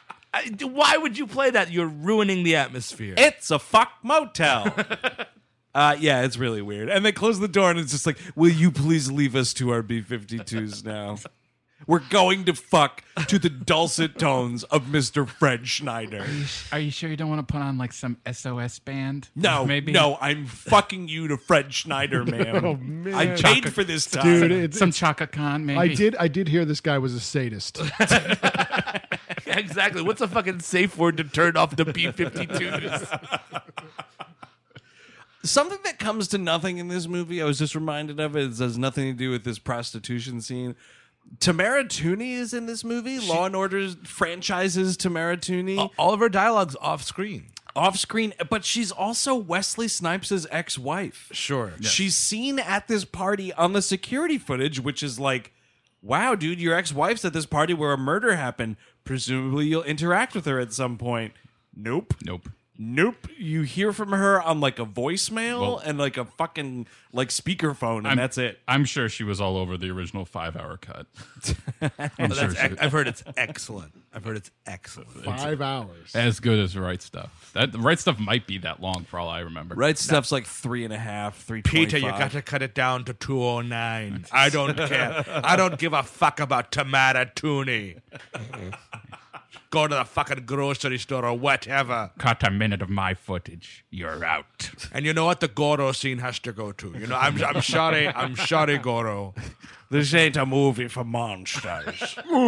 Why would you play that? You're ruining the atmosphere. It's a fuck motel. Yeah, it's really weird. And they close the door, and it's just like, will you please leave us to our B-52s now? We're going to fuck to the dulcet tones of Mr. Fred Schneider. Are you sure you don't want to put on like some SOS band? No, maybe. no, I'm fucking you to Fred Schneider, man. Oh, man. I paid for this time. Dude, Some Chaka Khan, maybe. I did hear this guy was a sadist. Yeah, exactly. What's a fucking safe word to turn off the B-52s? Something that comes to nothing in this movie, I was just reminded of it has nothing to do with this prostitution scene. Tamara Tooney is in this movie. Law and Order franchises Tamara Tooney. All of her dialogue's off screen. Off screen, but she's also Wesley Snipes' ex-wife. Sure. She's seen at this party on the security footage, which is like, wow, dude, your ex-wife's at this party where a murder happened. Presumably you'll interact with her at some point. Nope. Nope. You hear from her on like a voicemail and like a fucking like speakerphone, and that's it. I'm sure she was all over the original 5-hour cut. I've heard it's excellent. 5 hours. As good as The Right Stuff. The Right Stuff might be that long for all I remember. Right Stuff's like 3.5, 3.25. Peter, you got to cut it down to 209. I don't care. I don't give a fuck about Tamara Tooney. Go to the fucking grocery store or whatever. Cut a minute of my footage. You're out. And you know what? The Goro scene has to go to. You know, I'm sorry. I'm sorry, Goro. This ain't a movie for monsters.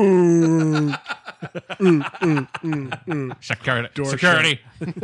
Security.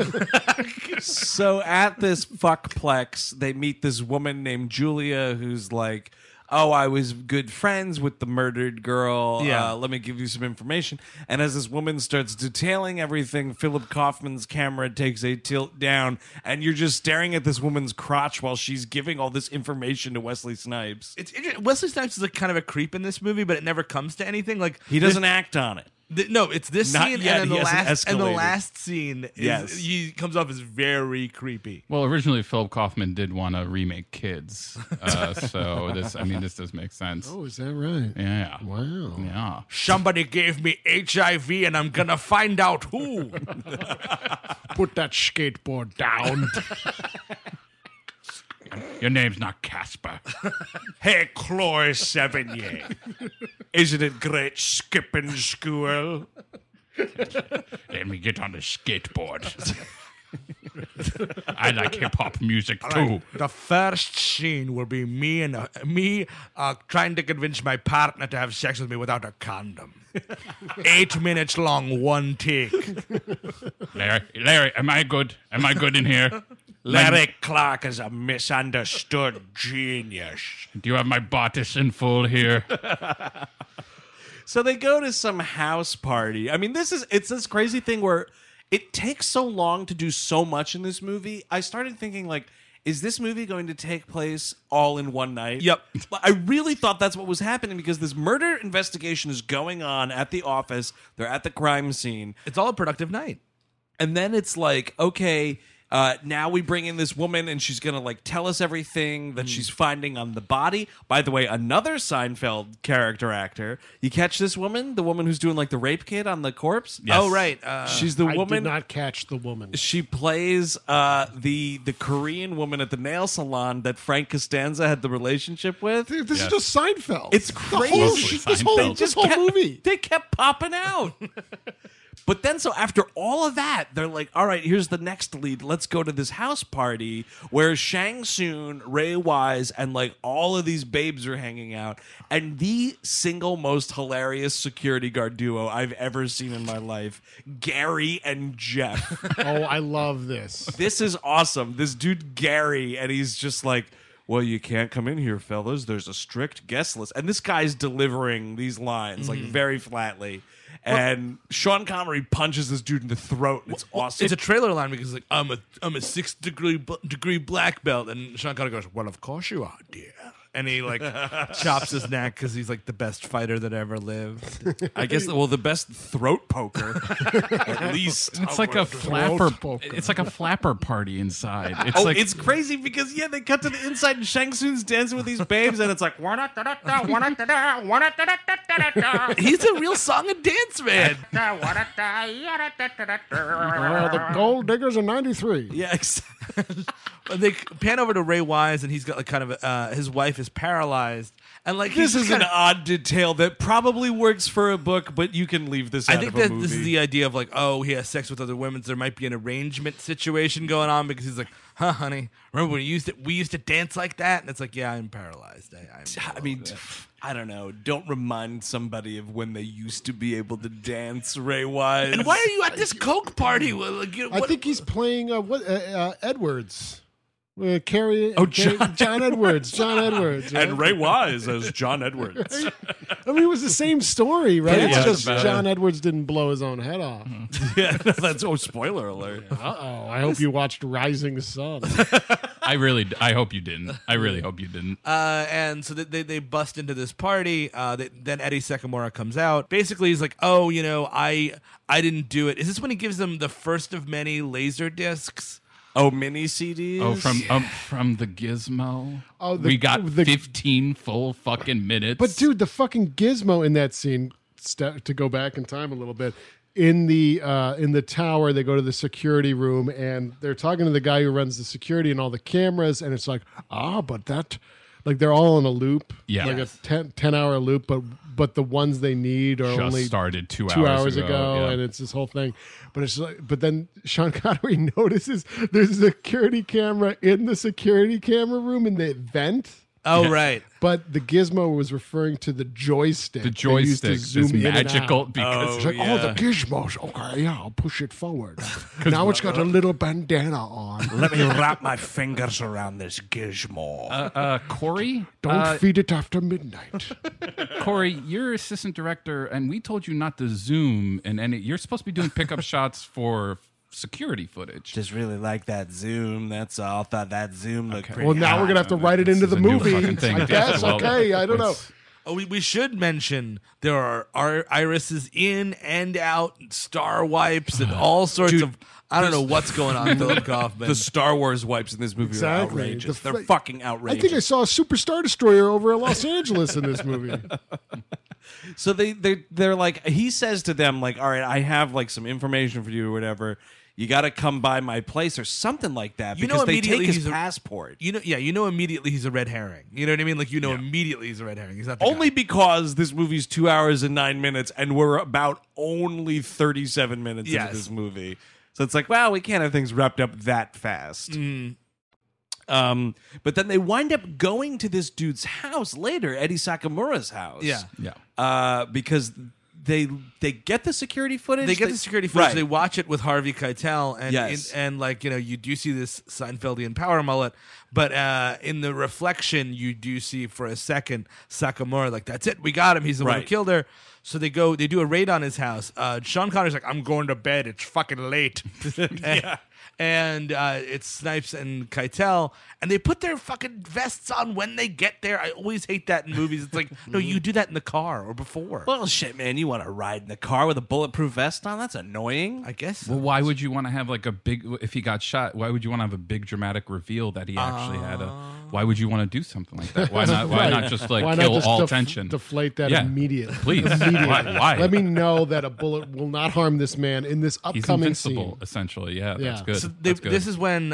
So at this fuckplex, they meet this woman named Julia who's like, oh, I was good friends with the murdered girl. Yeah. Let me give you some information. And as this woman starts detailing everything, Philip Kaufman's camera takes a tilt down, and you're just staring at this woman's crotch while she's giving all this information to Wesley Snipes. It's Wesley Snipes is like kind of a creep in this movie, but it never comes to anything. Like He doesn't act on it. No, it's this Not scene yet, and then he hasn't the escalated. last scene. Yes. He comes off as very creepy. Well, originally Philip Kaufman did want to remake Kids, so this does make sense. Oh, is that right? Yeah. Wow. Yeah. Somebody gave me HIV, and I'm gonna find out who. Put that skateboard down. Your name's not Casper. Hey, Chloe Sevigny. Isn't it great skipping school? Let me get on the skateboard. I like hip hop music too. The first scene will be me trying to convince my partner to have sex with me without a condom. 8 minutes long, one take. Larry, am I good? Am I good in here? Larry Clark is a misunderstood genius. Do you have my bodice in full here? So they go to some house party. I mean, it's this crazy thing where it takes so long to do so much in this movie. I started thinking, like, is this movie going to take place all in one night? Yep. I really thought that's what was happening because this murder investigation is going on at the office. They're at the crime scene. It's all a productive night. And then it's like, okay, now we bring in this woman and she's going to like tell us everything that she's finding on the body. By the way, another Seinfeld character actor. You catch this woman? The woman who's doing like the rape kit on the corpse? Yes. Oh, right. She's the I woman. did not catch the woman. She plays the Korean woman at the nail salon that Frank Costanza had the relationship with. Dude, this Yes. is just Seinfeld. It's The whole- crazy. Mostly Seinfeld. This whole movie. They kept popping out. But then, so after all of that, they're like, all right, here's the next lead. Let's go to this house party where Shang Tsung, Ray Wise, and like all of these babes are hanging out. And the single most hilarious security guard duo I've ever seen in my life, Gary and Jeff. Oh, I love this. This is awesome. This dude, Gary, and he's just like, well, you can't come in here, fellas. There's a strict guest list. And this guy's delivering these lines like very flatly. And Sean Connery punches this dude in the throat. And it's awesome. It's a trailer line because like I'm a 6th degree black belt, and Sean Connery goes, "Well, of course you are, dear." And he like chops his neck because he's like the best fighter that ever lived. I guess, well, the best throat poker, at least. It's like a flapper. poker. It's like a flapper party inside. It's Oh, like it's crazy because, yeah, they cut to the inside and Shang Tsung's dancing with these babes, and it's like, He's a real song and dance man. The Gold Diggers are 93. yeah, exactly. But they pan over to Ray Wise, and he's got like kind of his wife is paralyzed, and like This he's is kind an odd detail that probably works for a book, but you can leave this out I think of a that movie. this is the idea of like, oh, he has sex with other women. So there might be an arrangement situation going on because he's like, huh, honey, remember when we used to dance like that? And it's like, yeah, I'm paralyzed. I mean, I don't know. Don't remind somebody of when they used to be able to dance, Ray Wise. and why are you at this Coke party? Like, I think he's playing Edwards. John Edwards. John Edwards. Right? And Ray Wise as John Edwards. I mean, it was the same story, right? Yeah, It's it's just about John Edwards didn't blow his own head off. Yeah, that's spoiler alert. Uh-oh. I hope you watched Rising Sun. I hope you didn't. I really hope you didn't. And so they bust into this party. Then Eddie Sakamura comes out. Basically, he's like, "Oh, I didn't do it." Is this when he gives them the first of many laser discs? Oh, mini CDs? Oh, from the Gizmo. Oh, we got 15 full fucking minutes. But dude, the fucking gizmo in that scene, to go back in time a little bit, in the tower, they go to the security room and they're talking to the guy who runs the security and all the cameras, and it's like, but that, like they're all in a loop, Yeah. like a 10-hour loop, but the ones they need are just only started 2 hours ago, yeah. and it's this whole thing. But it's like, but then Sean Connery notices there's a security camera in the security camera room in the vent. Oh, right. But the gizmo was referring to the joystick. The they used to joystick zoom is in and magical out. because It's like, the gizmos. Okay, yeah, I'll push it forward. Now it's got a little bandana on. Let me wrap my fingers around this gizmo. Corey, Don't feed it after midnight. Corey, you're assistant director, and we told you not to zoom, and you're supposed to be doing pickup shots for security footage. Just really like that zoom. That's all. Thought that zoom looked pretty Well, now we're going to have to write it into This the is a new movie. fucking thing. I guess. Well, Okay, I don't know. it's- Oh, we should mention there are irises in and out, star wipes, and all sorts of. I don't know what's going on, Philip Kaufman. The Star Wars wipes in this movie Exactly. are outrageous. The They're fucking I outrageous. think I saw a Super Star Destroyer over Los Angeles in this movie. So they're like, he says to them like, all right, I have like some information for you or whatever. You got to come by my place or something like that You know because they immediately take his he's a- passport. immediately he's a red herring. You know what I mean? Like, immediately he's a red herring. He's not the Only guy. because this movie's 2 hours and 9 minutes and we're about only 37 minutes Yes. into this movie. So it's like, well, we can't have things wrapped up that fast. But then they wind up going to this dude's house later, Eddie Sakamura's house. Yeah. Because they get the security footage. They get the security footage. Right. They watch it with Harvey Keitel, and Yes. and like you do see this Seinfeldian power mullet, but in the reflection you do see for a second Sakamura like, that's it, we got him. He's the one who Right. killed her. So they do a raid on his house. Sean Connery's like, I'm going to bed. It's fucking late. Yeah. And it's Snipes and Keitel, and they put their fucking vests on when they get there. I always hate that in movies. It's like, no, you do that in the car or before. Well, shit, man, you want to ride in the car with a bulletproof vest on? That's annoying. I guess. So. Well, why would you want to have like a big? If he got shot, why would you want to have a big dramatic reveal that he actually had a? Why would you want to do something like that? Why not? Why not just like Why kill not just all tension? deflate that Yeah. immediately? Please. Immediately. Why? Let me know that a bullet will not harm this man in this He's upcoming invincible, scene. essentially. Yeah, Yeah. that's good. So That's good. this is when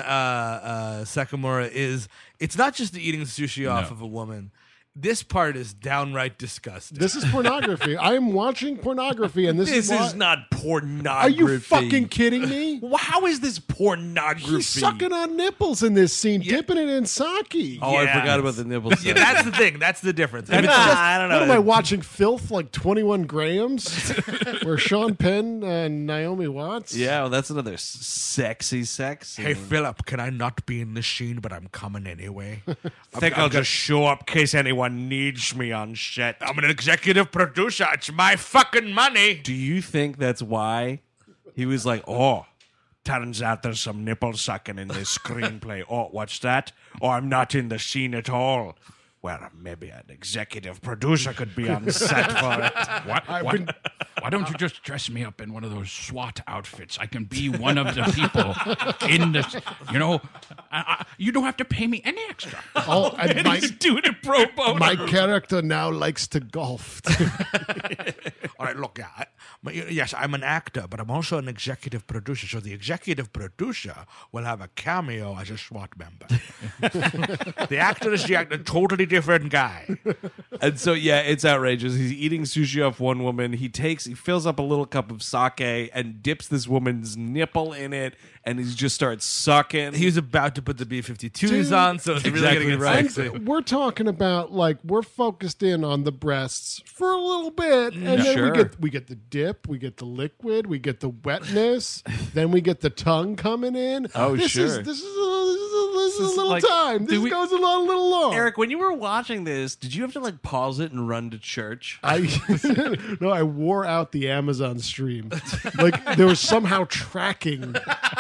Sakamura is. It's not just the eating sushi off No. of a woman. This part is downright disgusting. This is pornography. I am watching pornography, and this, This why- is not pornography. Are you fucking kidding me? Well, how is this pornography? He's sucking on nipples in this scene, dipping it in sake. Oh, I Yeah. forgot about the nipples. Yeah, that's the thing. That's the difference. If Nah, it's just- I don't know. What am I watching? Filth like 21 grams? Where Sean Penn and Naomi Watts? Yeah, well, that's another sexy sex. hey, Philip, can I not be in the scene, but I'm coming anyway? I think I'll just show up in case anyone needs me on set. I'm an executive producer. It's my fucking money. Do you think that's why he was like, oh, turns out there's some nipple sucking in this screenplay. Oh, what's that? Oh, I'm not in the scene at all. Well, maybe an executive producer could be on set for it. Why don't you just dress me up in one of those SWAT outfits? I can be one of the people in this. You know, you don't have to pay me any extra. Oh, and my, He's doing it pro bono. my character now likes to golf. All right, look, yes, I'm an actor, but I'm also an executive producer. So the executive producer will have a cameo as a SWAT member. The actor is the actor, totally different guy. And so, yeah, it's outrageous. He's eating sushi off one woman. He fills up a little cup of sake and dips this woman's nipple in it, and he just starts sucking. He was about to put the B-52s Dude, on, so it's really exactly going to get right. sexy. We're talking about like we're focused in on the breasts for a little bit, and then Sure. we get the dip, we get the liquid, we get the wetness, then we get the tongue coming in. Oh, this sure. This is a little like- time. This goes a little long. Eric, when you were watching this, did you have to like pause it and run to church? I wore out the Amazon stream. Like there was somehow tracking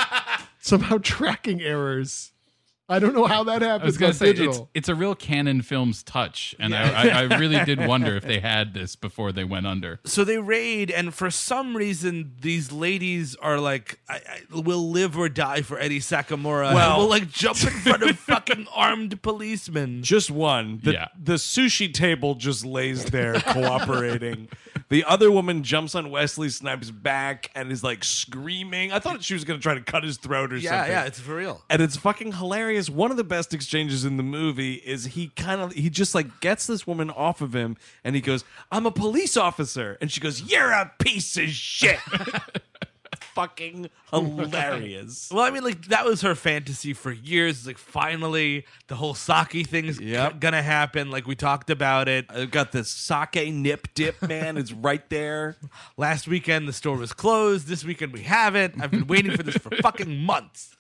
errors. I don't know how that I happens was going on to say, digital. it's a real Canon Films touch, and I really did wonder if they had this before they went under. So they raid, and for some reason, these ladies are like, I will live or die for Eddie Sakamura. Well- and will like jump in front of fucking armed policemen. Just one. Yeah. The sushi table just lays there cooperating. The other woman jumps on Wesley Snipes' back and is like screaming. I thought she was going to try to cut his throat or Yeah, something. yeah, it's for real. And it's fucking hilarious. One of the best exchanges in the movie is he just like gets this woman off of him and he goes, "I'm a police officer." And she goes, "You're a piece of shit." Fucking hilarious. Well, I mean, like that was her fantasy for years. It's like finally the whole sake thing's Yep. gonna happen. Like we talked about it I've got this sake nip dip, man. It's right there. last weekend. The store was closed. This weekend we have it. I've been waiting for this for fucking months.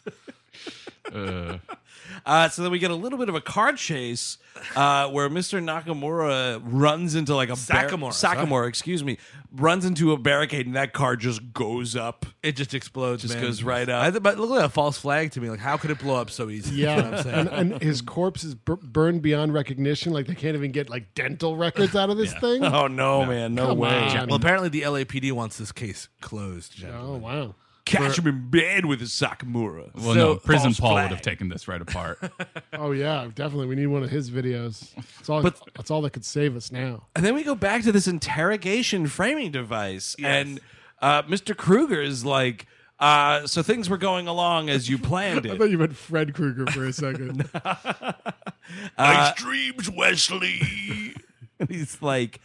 So then we get a little bit of a car chase where Mr. Nakamura runs into like a Sakamura, excuse me, runs into a barricade and that car just goes up. It just explodes. Just man. goes right up. But look at that false flag to me. Like, how could it blow up so easy? You know what I'm Yeah, saying? and his corpse is burned beyond recognition. Like they can't even get like dental records out of this thing. Oh no, man, no Come way. on. Well, apparently the LAPD wants this case closed. Oh Gentlemen. wow! Catch him in bed with a Sakamura. Well, So, no, Prison false Paul flag. would have taken this right apart. Oh yeah, definitely. We need one of his videos. That's all that could save us now. And then we go back to this interrogation framing device, and Mr. Krueger is like, so things were going along as you planned I it. thought you meant Fred Krueger for a second. Nice dreams, Wesley. And he's like,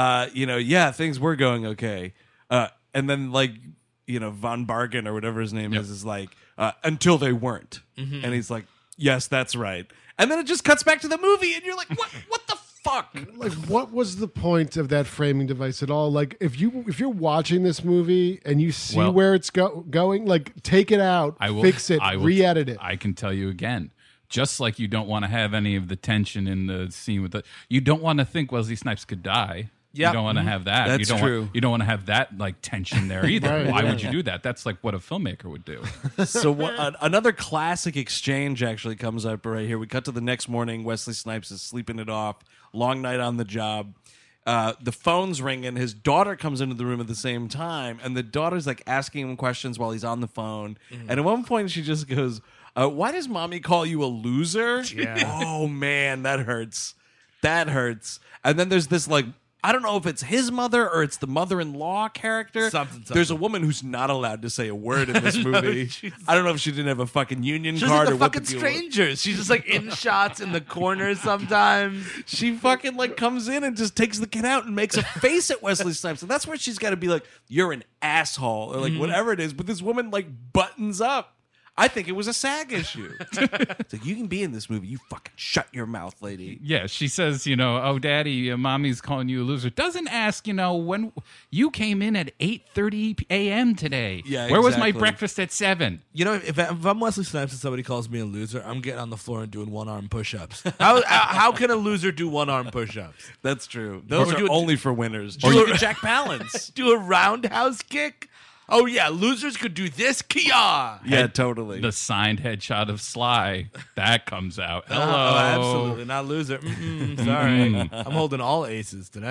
things were going okay. And then like, Von Bargen or whatever his name is like, until they weren't. And he's like, yes, that's right. And then it just cuts back to the movie and you're like, what the fuck? Like, what was the point of that framing device at all? Like, if you're watching this movie and you see Well- where it's going, like, take it out, fix it, re-edit it. I can tell you again. Just like you don't want to have any of the tension in the scene with you don't want to think Wesley Snipes could die. Yep. You don't want to have that. That's you don't true. Want, you don't want to have that like tension there either. Right, Why yeah. would you do that? That's like what a filmmaker would do. So another classic exchange actually comes up right here. We cut to the next morning. Wesley Snipes is sleeping it off. Long night on the job. The phone's ringing. His daughter comes into the room at the same time, and the daughter's like asking him questions while he's on the phone. And at one point, she just goes, "Why does mommy call you a loser?" Yeah. Oh man, that hurts. That hurts. And then there's this like, I don't know if it's his mother or it's the mother-in-law character. Something. There's a woman who's not allowed to say a word in this movie. she's- I don't know if she didn't have a fucking union She's card like or the what fucking the deal was. strangers. She's just like in shots in the corner sometimes. She fucking like comes in and just takes the kid out and makes a face at Wesley Snipes. And that's where she's got to be like, "You're an asshole," or like whatever it is. But this woman like buttons up. I think it was a SAG issue. It's like, you can be in this movie. You fucking shut your mouth, lady. Yeah, she says, "Oh, Daddy, mommy's calling you a loser." Doesn't ask, when you came in at 8:30 a.m. today. Yeah, where was my exactly. breakfast at 7? You know, if I'm Wesley Snipes and somebody calls me a loser, I'm getting on the floor and doing one-arm push-ups. How can a loser do one-arm push-ups? That's true. Those Or are do it- only for winners. Just look at Jack Palance. Do a roundhouse kick? Oh yeah, losers could do this. Kia. Yeah, totally. The signed headshot of Sly that comes out. Hello, Oh, absolutely not loser. Sorry, I'm holding all aces tonight.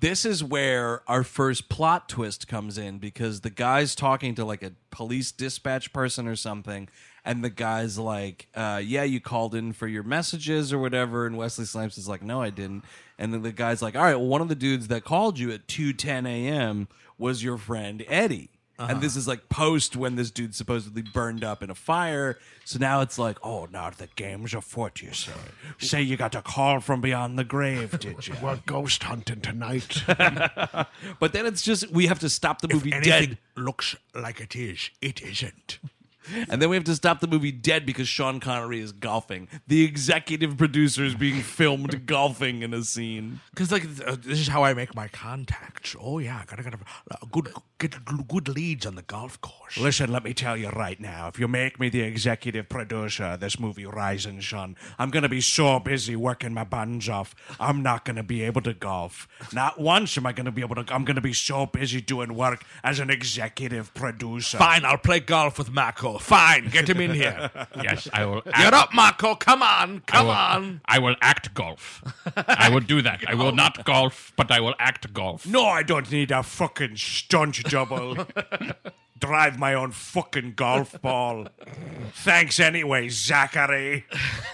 This is where our first plot twist comes in, because the guy's talking to like a police dispatch person or something, and the guy's like, yeah, you called in for your messages or whatever, and Wesley Snipes is like, no, I didn't. And then the guy's like, all right, well, one of the dudes that called you at 2:10 a.m. was your friend Eddie. And this is like post when this dude supposedly burned up in a fire. So now it's like, oh, now the game's afoot, you say. Say you got a call from beyond the grave, did you? We're ghost hunting tonight. But then it's just, we have to stop the movie Anything dead. looks like it is, it isn't. And then we have to stop the movie dead because Sean Connery is golfing. The executive producer is being filmed golfing in a scene. Because like this is how I make my contacts. Oh yeah, gotta get good leads on the golf course. Listen, let me tell you right now, if you make me the executive producer of this movie, Rising Sun, I'm going to be so busy working my buns off, I'm not going to be able to golf. Not once am I going to be able to, I'm going to be so busy doing work as an executive producer. Fine, I'll play golf with Marco. Fine, get him in here. Yes, I will. Get up, Marco. Come on, come on. I will act golf. I will do that. I will not golf, but I will act golf. No, I don't need a fucking stunt double. Drive my own fucking golf ball. Thanks anyway, Zachary.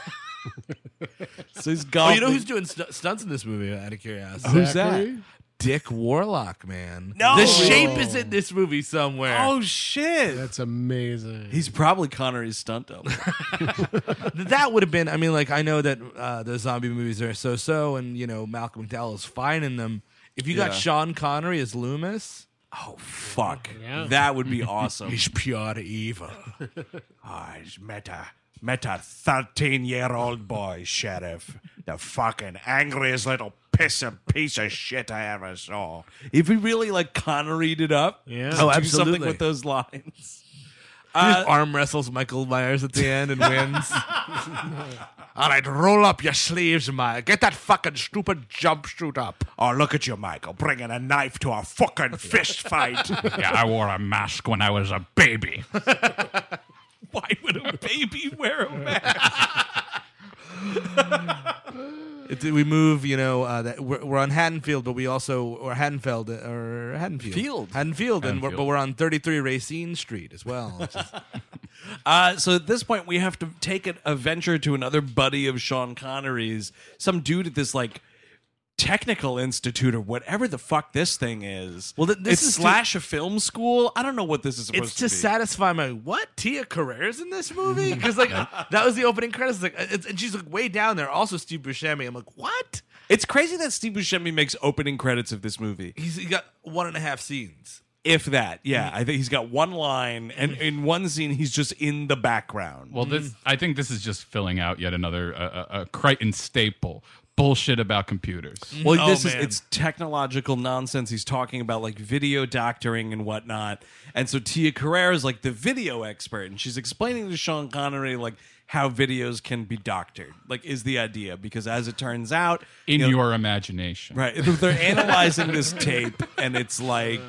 So he's Oh, golfing. you know who's doing stunts in this movie? Out of curiosity, Who's Zachary? that? Dick Warlock, man. No. The Shape is in this movie somewhere. Oh, shit. That's amazing. He's probably Connery's stunt double. That would have been. I mean, like I know that the zombie movies are so, and you know Malcolm McDowell is fine in them. If you got Yeah. Sean Connery as Loomis, Oh, fuck. Yeah. That would be awesome. he's pure evil. He's met a 13-year-old boy, Sheriff. The fucking angriest little piece of shit I ever saw. If we really like Connery'd it up, Yeah. just Oh, do absolutely. something with those lines. He just arm wrestles Michael Myers at the end and wins. All right, roll up your sleeves, Mike. Get that fucking stupid jumpsuit up. Oh, look at you, Michael, bringing a knife to a fucking fist fight. Yeah, I wore a mask when I was a baby. Why would a baby wear a mask? We move, you know, that we're on Haddonfield, but we also or Haddonfield, Field. Haddonfield, and Haddonfield. but we're on 33 Racine Street as well. which is- So at this point, we have to take a venture to another buddy of Sean Connery's, some dude at this like technical institute or whatever the fuck this thing is. Well, this it's is slash a film school. I don't know what this is supposed it's to to be. satisfy my what Tia Carrere's in this movie because like that was the opening credits. Like, and she's like way down there. Also, Steve Buscemi. I'm like, what? It's crazy that Steve Buscemi makes opening credits of this movie. He got 1.5 scenes. If that, yeah. I think he's got one line, and in one scene, he's just in the background. Well, I think this is just filling out yet another a Crichton staple. Bullshit about computers. Well, Oh, this is man. it's technological nonsense. He's talking about like video doctoring and whatnot. And so Tia Carrere is like the video expert, and she's explaining to Sean Connery like how videos can be doctored. Like is the idea because as it turns out, In you know, your imagination. right, they're analyzing this tape, and it's like,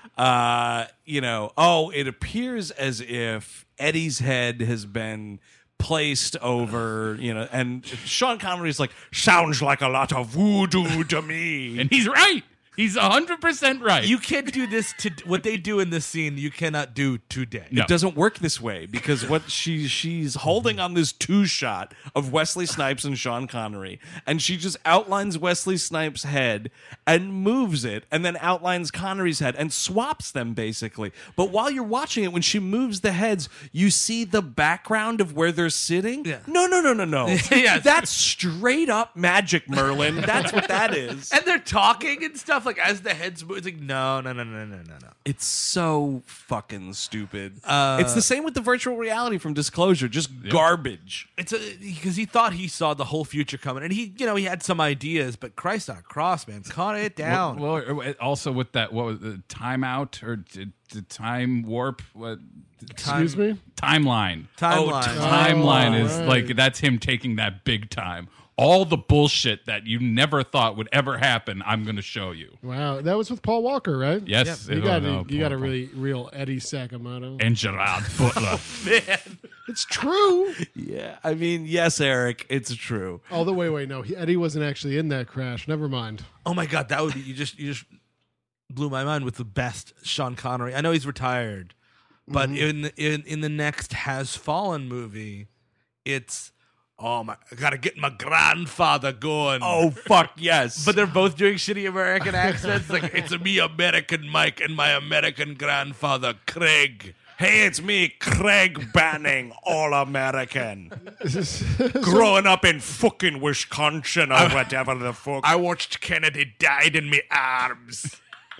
you know, oh, it appears as if Eddie's head has been placed over, you know, and Sean Connery's like, sounds like a lot of voodoo to me. And he's right. He's 100% right. You can't do this to what they do in this scene. You cannot do today. No. It doesn't work this way because what she's holding on this two shot of Wesley Snipes and Sean Connery, and she just outlines Wesley Snipes' head and moves it, and then outlines Connery's head and swaps them basically. But while you're watching it, when she moves the heads, you see the background of where they're sitting. Yeah. No. Yeah. That's straight up magic, Merlin. That's what that is. And they're talking and stuff like as the heads move. It's like no. It's so fucking stupid. It's the same with the virtual reality from Disclosure, just garbage. It's because he thought he saw the whole future coming, and he had some ideas, but Christ on a cross, man, cut it down. Well, also with that, what was the timeout or the time warp? What Excuse me? Timeline. Timeline. Timeline is right. like that's him taking that big time. All the bullshit that you never thought would ever happen, I'm going to show you. Wow, that was with Paul Walker, right? Yes, You got a really real Eddie Sakamoto. and Gerard Butler. It's true. Yeah, I mean, yes, Eric, it's true. Oh, wait, no, Eddie wasn't actually in that crash. Never mind. Oh my God, that would be you just blew my mind with the best Sean Connery. I know he's retired, but in the next Has Fallen movie, it's I gotta get my grandfather going. Oh, fuck, yes. But they're both doing shitty American accents. Like it's me, American Mike, and my American grandfather, Craig. Hey, it's me, Craig Banning, All-American. Growing up in fucking Wisconsin or whatever the fuck. I watched Kennedy died in me arms.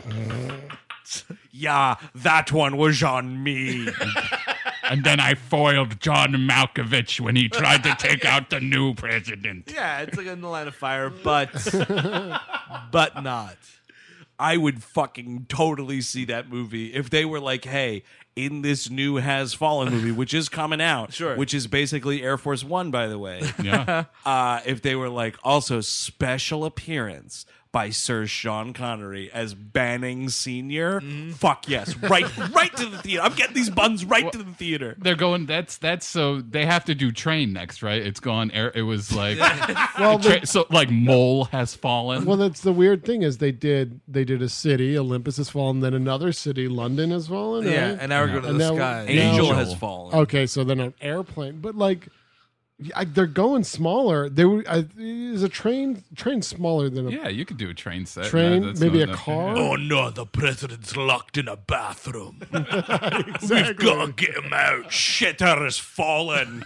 Yeah, that one was on me. And then I foiled John Malkovich when he tried to take out the new president. Yeah, it's like in the line of fire, but not. I would fucking totally see that movie if they were like, hey, in this new Has Fallen movie, which is coming out, Sure. which is basically Air Force One, by the way. Yeah. If they were like, also special appearance by Sir Sean Connery as Banning Senior, fuck yes, right to the theater. I'm getting these buns right to the theater. They're going, that's so they have to do Train next, right? It's gone, it was like, Well, so like Mole has fallen. well, that's the weird thing is they did a city, Olympus has fallen, then another city, London has fallen. Yeah, right? and now we're going to And the now- sky. Angel Angel. has fallen. Okay, so then an airplane, but like they're going smaller. They were is a train smaller than a Yeah, you could do a train set. train, That's maybe a not- car. Oh no, the president's locked in a bathroom. Exactly. We've got to get him out. Shitter has fallen.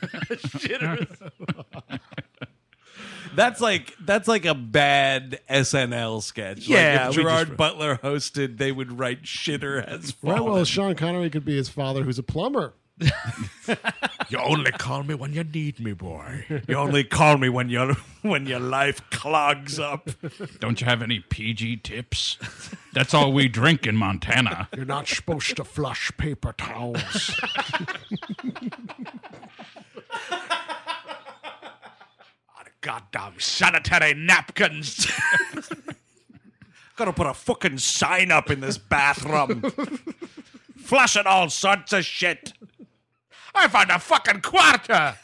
That's like a bad SNL sketch. Yeah, like if we Gerard just- Butler hosted, they would write "Shitter has Right, fallen." well, Sean Connery could be his father, who's a plumber. You only call me when you need me, boy. You only call me when your life clogs up. Don't you have any PG tips? That's all we drink in Montana. You're not supposed to flush paper towels. Goddamn sanitary napkins. Gotta put a fucking sign up in this bathroom. Flushing all sorts of shit. I found a fucking quarter.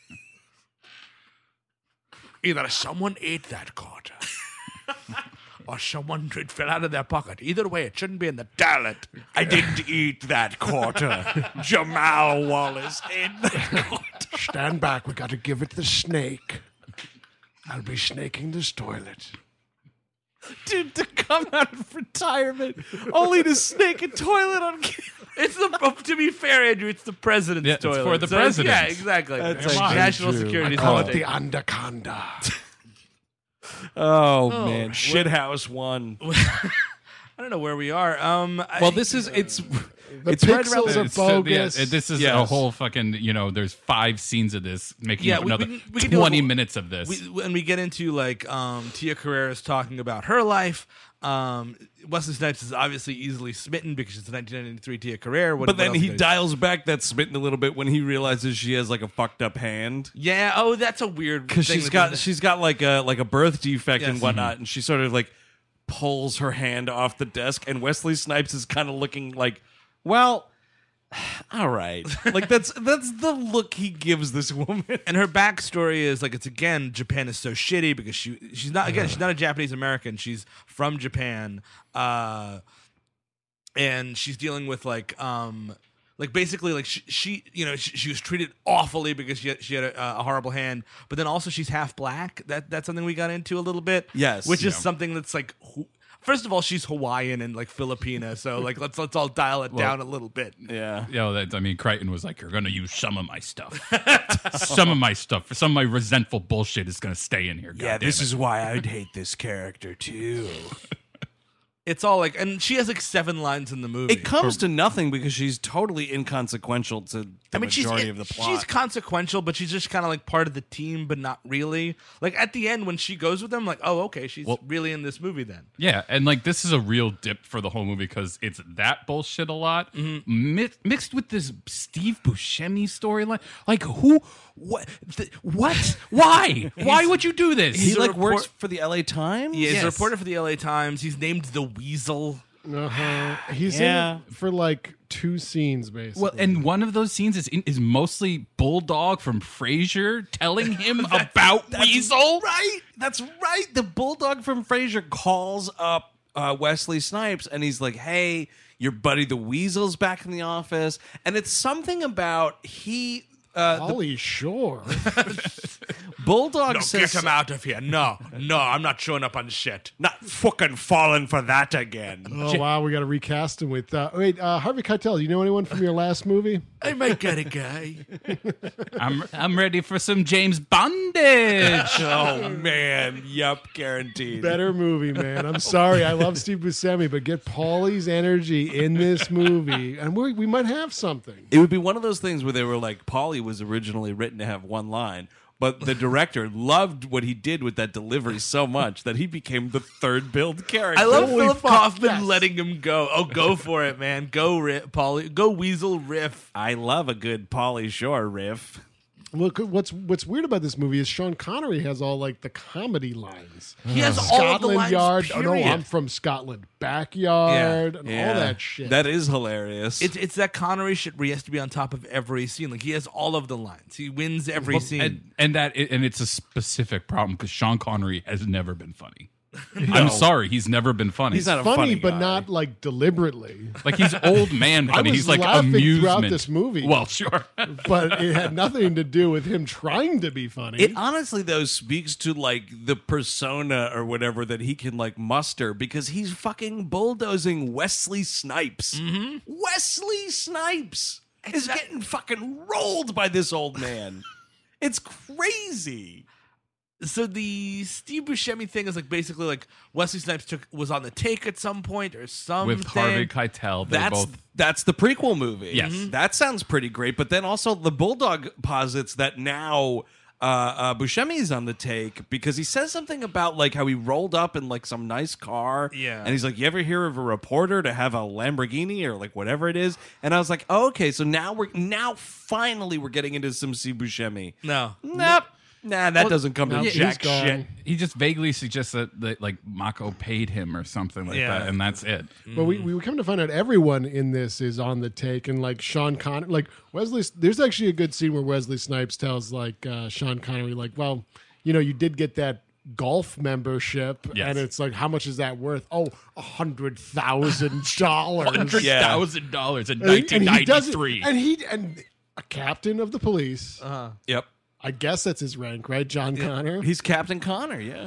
Either someone ate that quarter or someone it fell out of their pocket. Either way, it shouldn't be in the toilet. I didn't eat that quarter. Jamal Wallace ate that quarter. Stand back. We got to give it the snake. I'll be snaking this toilet. Dude, to come out of retirement only to snake a toilet on camera. It's to be fair, Andrew, it's the president's Yeah, it's toilet. for the So it's- president. Yeah, exactly. That's It's actually national true. security I call it holiday. the anaconda. Oh man, Shithouse 1. I don't know where we are. Well, this is it's The it's right around pixels the- are It's- yeah, bogus. this is Yes. a whole fucking, there's 5 scenes of this, making Yeah, up we another can do a 20 whole- minutes of this. When we get into like Tia Carreras talking about her life, Wesley Snipes is obviously easily smitten because it's a 1993 Tia Carrere. but then he died. dials back that smitten a little bit when he realizes she has like a fucked up hand. Yeah. Oh, that's a weird. Because thing she's got like a birth defect Yes. and whatnot, and she sort of like pulls her hand off the desk, and Wesley Snipes is kind of looking like, well, all right, like that's the look he gives this woman. And her backstory is like, it's again, Japan is so shitty because she's not a Japanese American. She's from Japan, and she's dealing with like basically like she was treated awfully because she had a horrible hand, but then also she's half black. That's something we got into a little bit. Yes. which is Yeah. something that's like. First of all, she's Hawaiian and like Filipina, so like let's all dial it down a little bit. Yeah. Crichton was like, you're going to use some of my stuff. Some of my resentful bullshit is going to stay in here. Yeah, goddammit. this is why I'd hate this character too. It's all like, and she has like 7 lines in the movie. It comes to nothing because she's totally inconsequential to the majority of the plot. She's consequential, but she's just kind of like part of the team, but not really. Like at the end when she goes with them, like, oh, okay, she's really in this movie then. Yeah, and like this is a real dip for the whole movie because it's that bullshit a lot mixed with this Steve Buscemi storyline. Like who, what, why? Why would you do this? He like works for the LA Times? Yeah, he's Yes. a reporter for the LA Times. He's named the Weasel. He's in it for like 2 scenes, basically. Well, and one of those scenes is mostly Bulldog from Frasier telling him about Weasel. Right. That's right. The bulldog from Frasier calls up Wesley Snipes and he's like, hey, your buddy the Weasel's back in the office. And it's something about Pauly Shore. Bulldog No, says, get him out of here. No, I'm not showing up on shit. not fucking falling for that again. Oh, wow. We got to recast him with... Harvey Keitel, you know anyone from your last movie? I might get a guy. I'm ready for some James Bondage. Oh, man. Yup, guaranteed. Better movie, man. I'm sorry. I love Steve Buscemi, but get Paulie's energy in this movie, and we might have something. It would be one of those things where they were like, Paulie was originally written to have one line, but the director loved what he did with that delivery so much that he became the third billed character. I love Holy Philip fuck, Kaufman yes. letting him go. Oh, go for it, man. Go, Paulie. Go Weasel riff. I love a good Pauly Shore riff. Look, what's weird about this movie is Sean Connery has all like the comedy lines. He has all Scotland the lines, Yard. Oh period. no, I'm from Scotland Backyard and Yeah. all that shit. That is hilarious. It's that Connery shit where he has to be on top of every scene. Like he has all of the lines. He wins every scene. and it's a specific problem because Sean Connery has never been funny. I'm sorry, he's never been funny. He's not a funny, funny but guy. not like deliberately. like he's old man funny. was He's like laughing amusement throughout this movie. Well, sure. But it had nothing to do with him trying to be funny. It honestly, though, speaks to like the persona or whatever that he can like muster because he's fucking bulldozing Wesley Snipes. Wesley Snipes is getting fucking rolled by this old man. It's crazy. So the Steve Buscemi thing is like basically like Wesley Snipes was on the take at some point or something. With Harvey Keitel, they both. That's the prequel movie. Yes. Mhm. That sounds pretty great. But then also the Bulldog posits that now Buscemi's on the take because he says something about like how he rolled up in like some nice car. Yeah. And he's like, you ever hear of a reporter to have a Lamborghini or like whatever it is? And I was like, oh, okay, so now finally we're getting into some C. Buscemi. No. Nope. Nah, that doesn't come to no, jack he's gone. shit. He just vaguely suggests that like Mako paid him or something like Yeah. that, and that's it. But we come to find out everyone in this is on the take, and like Sean Connery, like Wesley. There's actually a good scene where Wesley Snipes tells like Sean Connery, like, well, you know, you did get that golf membership, Yes. and it's like, how much is that worth? Oh, $100,000. $100,000 in And he does it, 1993. and a captain of the police. Yep. I guess that's his rank, right? John Connor He's Captain Connor, yeah.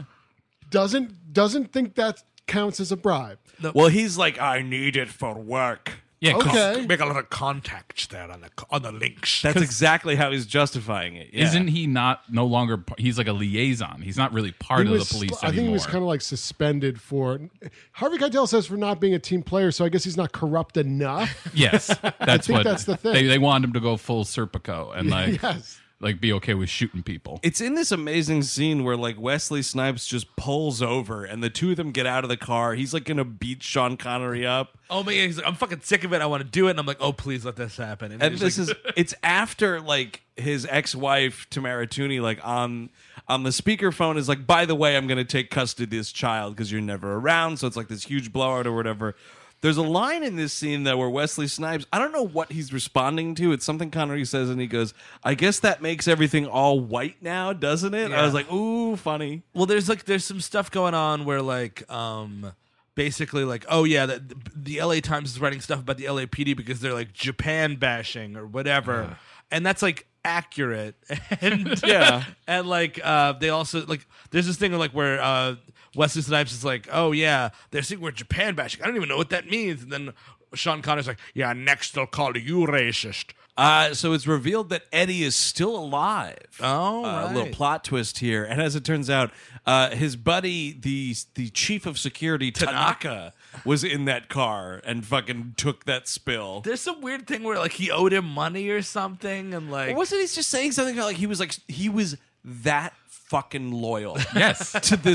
doesn't think that counts as a bribe. Well, he's like, I need it for work. Yeah, 'cause Okay. Make a lot of contacts there on the links. That's exactly how he's justifying it. Yeah. Isn't he no longer? He's like a liaison. He's not really part He of was- the police I think anymore. he was kind of like suspended for. Harvey Keitel says for not being a team player, so I guess he's not corrupt enough. Yes, that's think what. that's the thing. They wanted him to go full Serpico and like Yes. like be okay with shooting people. It's in this amazing scene where like Wesley Snipes just pulls over and the two of them get out of the car. He's like gonna beat Sean Connery up. Oh man, he's like, I'm fucking sick of it. I want to do it. And I'm like, oh please let this happen. And he's this like, is it's after like his ex-wife Tamara Tooney like on the speakerphone is like, by the way, I'm gonna take custody of this child because you're never around. So it's like this huge blowout or whatever. There's a line in this scene though where Wesley Snipes, I don't know what he's responding to. It's something Connery says and he goes, I guess that makes everything all white now, doesn't it? Yeah. I was like, ooh, funny. well, there's some stuff going on where like basically like, oh yeah, the LA Times is writing stuff about the LAPD because they're like Japan bashing or whatever, and that's like accurate. And Yeah. and like they also like there's this thing like where Wesley Snipes is like, oh yeah, they're saying we're Japan bashing. I don't even know what that means. And then Sean Connery's like, yeah, next they'll call you racist. So it's revealed that Eddie is still alive. Oh, A little right. plot twist here. And as it turns out, his buddy, the chief of security, Tanaka, was in that car and fucking took that spill. There's some weird thing where like he owed him money or something, and like Wasn't he just saying something like he was that fucking loyal Yes.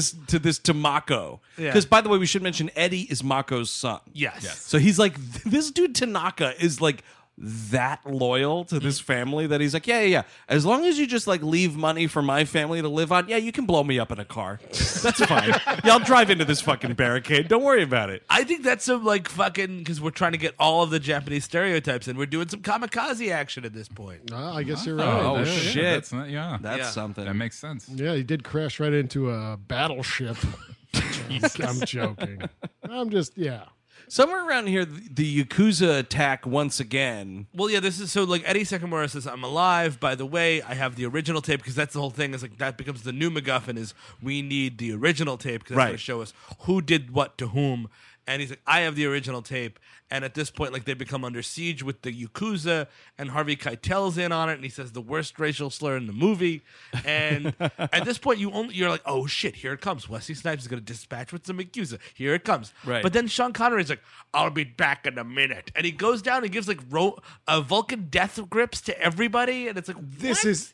to Mako? Yeah. Because by the way, we should mention Eddie is Mako's son. yes. So he's like, this dude Tanaka is like that loyal to this family that he's like, yeah. As long as you just like leave money for my family to live on, yeah, you can blow me up in a car. That's fine. Yeah, I'll drive into this fucking barricade. Don't worry about it. I think that's some like fucking because we're trying to get all of the Japanese stereotypes and we're doing some kamikaze action at this point. I guess you're right. Oh, Yeah. shit. That's not, yeah. That's Yeah. something. That makes sense. Yeah, he did crash right into a battleship. I'm joking. I'm just, yeah. Somewhere around here, the Yakuza attack once again. Well, yeah, this is so like Eddie Sakamura says, "I'm alive." By the way, I have the original tape because that's the whole thing. Is like that becomes the new MacGuffin. Is we need the original tape because that's going Right. to show us who did what to whom. And he's like, "I have the original tape." And at this point, like they become under siege with the Yakuza, and Harvey Keitel's in on it, and he says the worst racial slur in the movie. And at this point, you're like, "Oh shit, here it comes! Wesley Snipes is going to dispatch with some Yakuza. Here it comes!" Right. But then Sean Connery's like, "I'll be back in a minute," and he goes down and gives like Vulcan death grips to everybody, and it's like, This what? is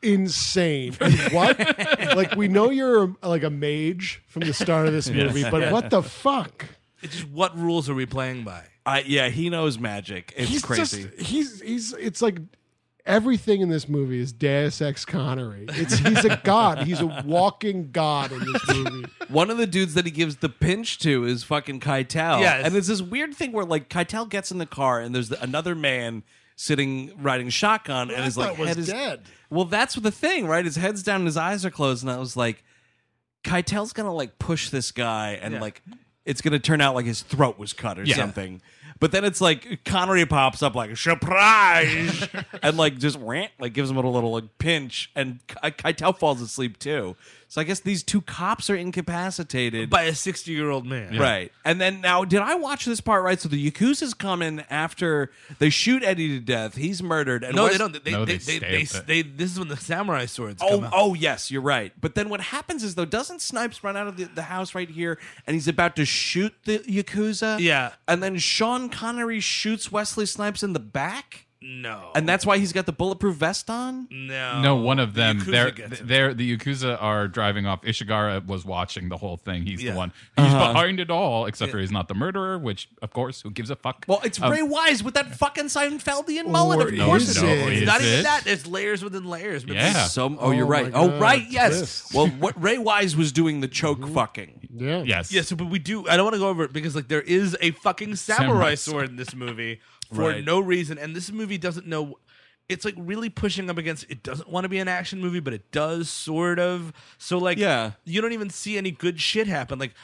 insane. And what? Like, we know you're like a mage from the start of this movie, but what the fuck? It's just what rules are we playing by? Yeah, he knows magic. It's crazy. He's it's like everything in this movie is Deus Ex Connery. He's a god. He's a walking god in this movie. One of the dudes that he gives the pinch to is fucking Keitel. Yes. And it's this weird thing where like Keitel gets in the car and there's another man sitting riding shotgun and his like was head is dead. Well, that's the thing, right? His head's down and his eyes are closed, and I was like, Keitel's gonna like push this guy and Yeah. like it's gonna turn out like his throat was cut or Yeah. something. But then it's like Connery pops up like surprise and like just rant, like gives him a little like pinch, and Keitel falls asleep too. So I guess these two cops are incapacitated. By a 60-year-old man. Right. And then now, did I watch this part right? So the Yakuza's come in after they shoot Eddie to death. He's murdered. And No, Wes- they don't. No, They they stamp this is when the samurai swords come out. Oh, yes, you're right. But then what happens is, though, doesn't Snipes run out of the house right here and he's about to shoot the Yakuza? Yeah. And then Sean Connery shoots Wesley Snipes in the back? No. And that's why he's got the bulletproof vest on? no. No, one of The them. Yakuza gets him. The Yakuza are driving off. Ishigara was watching the whole thing. He's Yeah. the one. He's behind it all, except for he's not the murderer. Which, of course, who gives a fuck? Well, it's Ray Wise with that fucking Seinfeldian mullet. Or Of no, course is it no, is. it? It's is not even it? that. There's layers within layers. But Yeah. You're Oh right. my Oh, God, right. Yes. twist. Well, what Ray Wise was doing the choke fucking. Yeah. Yes. Yeah, so but we do. I don't want to go over it because like there is a fucking samurai sword in this movie for Right. no reason, and this movie doesn't know. It's like really pushing up against. It doesn't want to be an action movie, but it does sort of. So like, Yeah. you don't even see any good shit happen. Like,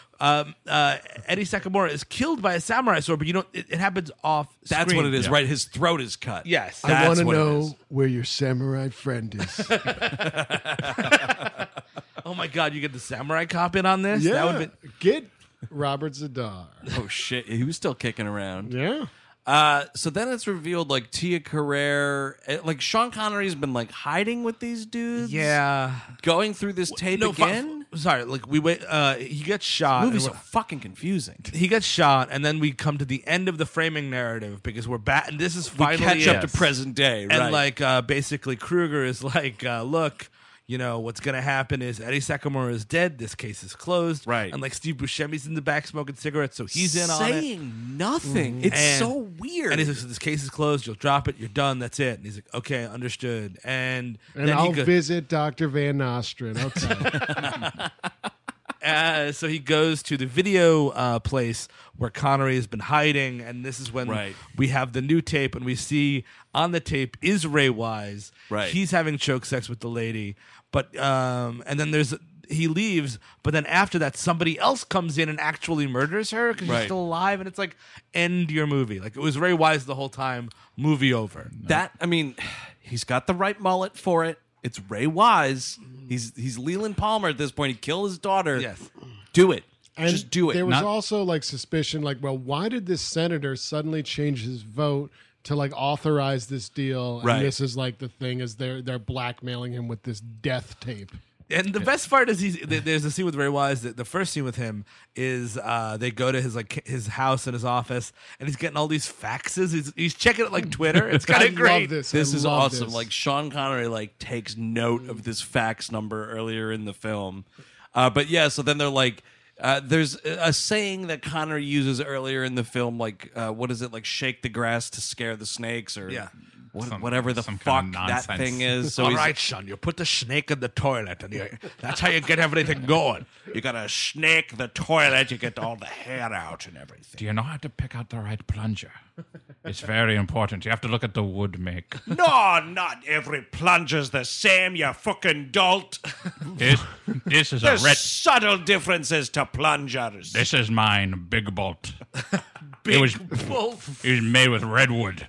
Eddie Sakamura is killed by a samurai sword, but you don't. It happens off. That's screen. what it is, right? His throat is cut. Yes. I want That's to what it know is. where your samurai friend is. Oh my god, you get the samurai cop in on this? That Yeah. would have been. Get Robert Zadar. Oh, shit. He was still kicking around. Yeah. So then it's revealed like Tia Carrere, like Sean Connery's been like hiding with these dudes. Yeah. Going through this tape again. Sorry, like we wait. He gets shot. Movie's so and fucking confusing. he gets shot, and then we come to the end of the framing narrative because we're back, and this is We finally catch up it. to present day, And right? like basically Kruger is like, look, you know what's gonna happen is Eddie Sakamura is dead. This case is closed, Right. And like Steve Buscemi's in the back smoking cigarettes, so he's in on it. saying nothing. It's And- so weird. And he's like, so this case is closed. You'll drop it. You're done. That's it. And he's like, okay, understood. And And then I'll he visit Dr. Van Nostrand. Okay. so he goes to the video place where Connery has been hiding, and this is when Right. we have the new tape, and we see on the tape is Ray Wise. Right. He's having choke sex with the lady, but and then he leaves, but then after that, somebody else comes in and actually murders her because she's Right. still alive, and it's like end your movie. Like it was Ray Wise the whole time. Movie over. that, I mean, he's got the right mullet for it. It's Ray Wise. He's Leland Palmer at this point. He killed his daughter. Yes. Do it. And Just do it. There was Not- also like suspicion, like, well, why did this senator suddenly change his vote to like authorize this deal? Right. And this is like the thing is they're blackmailing him with this death tape. And the best part is there's a scene with Ray Wise. The first scene with him is they go to his house and his office, and he's getting all these faxes. He's checking it like Twitter. It's kind I of great. love this. This I is love awesome. this. Like Sean Connery takes note of this fax number earlier in the film. But yeah, so then they're like, there's a saying that Connery uses earlier in the film, like what is it, like shake the grass to scare the snakes, or Yeah. whatever the some fuck kind of that nonsense. thing is. So All he's- right, son, you put the snake in the toilet, and that's how you get everything going. you gotta snake the toilet, you get all the hair out and everything. Do you know how to pick out the right plunger? It's very important. You have to look at the wood make. No, not every plunger's the same, you fucking dolt. This is a There's red. subtle differences to plungers. This is mine, Big Bolt. Big it was wolf. it was made with redwood.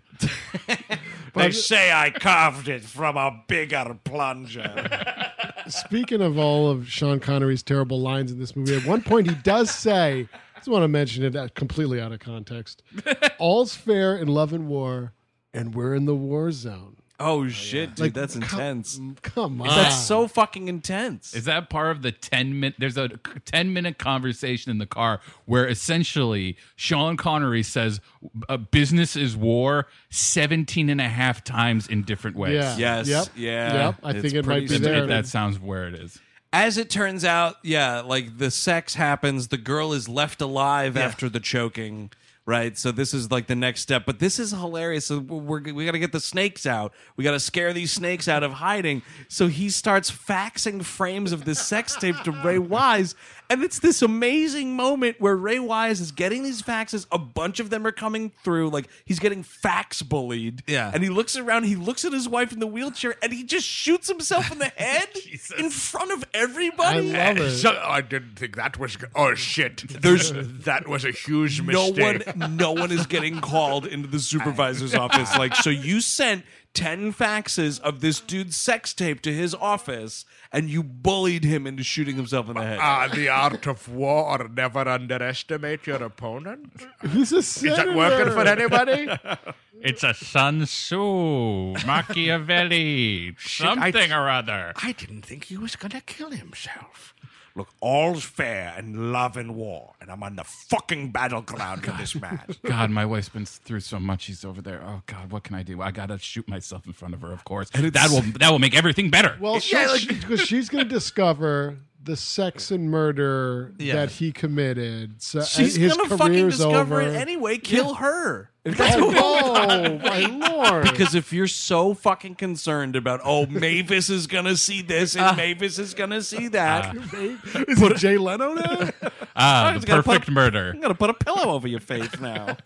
They say I carved it from a bigger plunger. Speaking of all of Sean Connery's terrible lines in this movie, at one point he does say, I just want to mention it completely out of context. All's fair in love and war, and we're in the war zone. Oh shit, dude, Like, that's intense. Come on. That's so fucking intense. Is that part of the 10-minute? There's a 10-minute conversation in the car where essentially Sean Connery says business is war 17 and a half times in different ways. Yeah. Yes, Yep. yeah. Yep. I It's think it pretty might be simple. there. That sounds where it is. As it turns out, yeah, like the sex happens, the girl is left alive after the choking. Right, so this is like the next step, but this is hilarious. So we got to get the snakes out. We got to scare these snakes out of hiding. So he starts faxing frames of this sex tape to Ray Wise, and it's this amazing moment where Ray Wise is getting these faxes. A bunch of them are coming through, like he's getting fax bullied. Yeah. and he looks around. He looks at his wife in the wheelchair, and he just shoots himself in the head in front of I everybody. love it. I didn't think that was. Oh shit! That was a huge No one is getting called into the supervisor's office. Like, so you sent 10 faxes of this dude's sex tape to his office, and you bullied him into shooting himself in the head. The art of war. Never underestimate your opponent. He's a senator. anybody? It's a Sun Tzu, Machiavelli, something or other. I didn't think he was gonna kill himself. Look, all's fair in love and war, and I'm on the fucking battleground with this man. God, my wife's been through so much. She's over there. Oh God, what can I do? I gotta shoot myself in front of her, of course. That will make everything better. Well, Yeah, because she's going to discover the sex and murder Yeah. that he committed. So She's his gonna fucking career's discover over. it anyway. Kill her. Oh, my lord! Because if you're so fucking concerned about, Mavis is gonna see this and Mavis is gonna see that, Is it Jay Leno now? The just gotta perfect put- murder. I'm gonna put a pillow over your face now.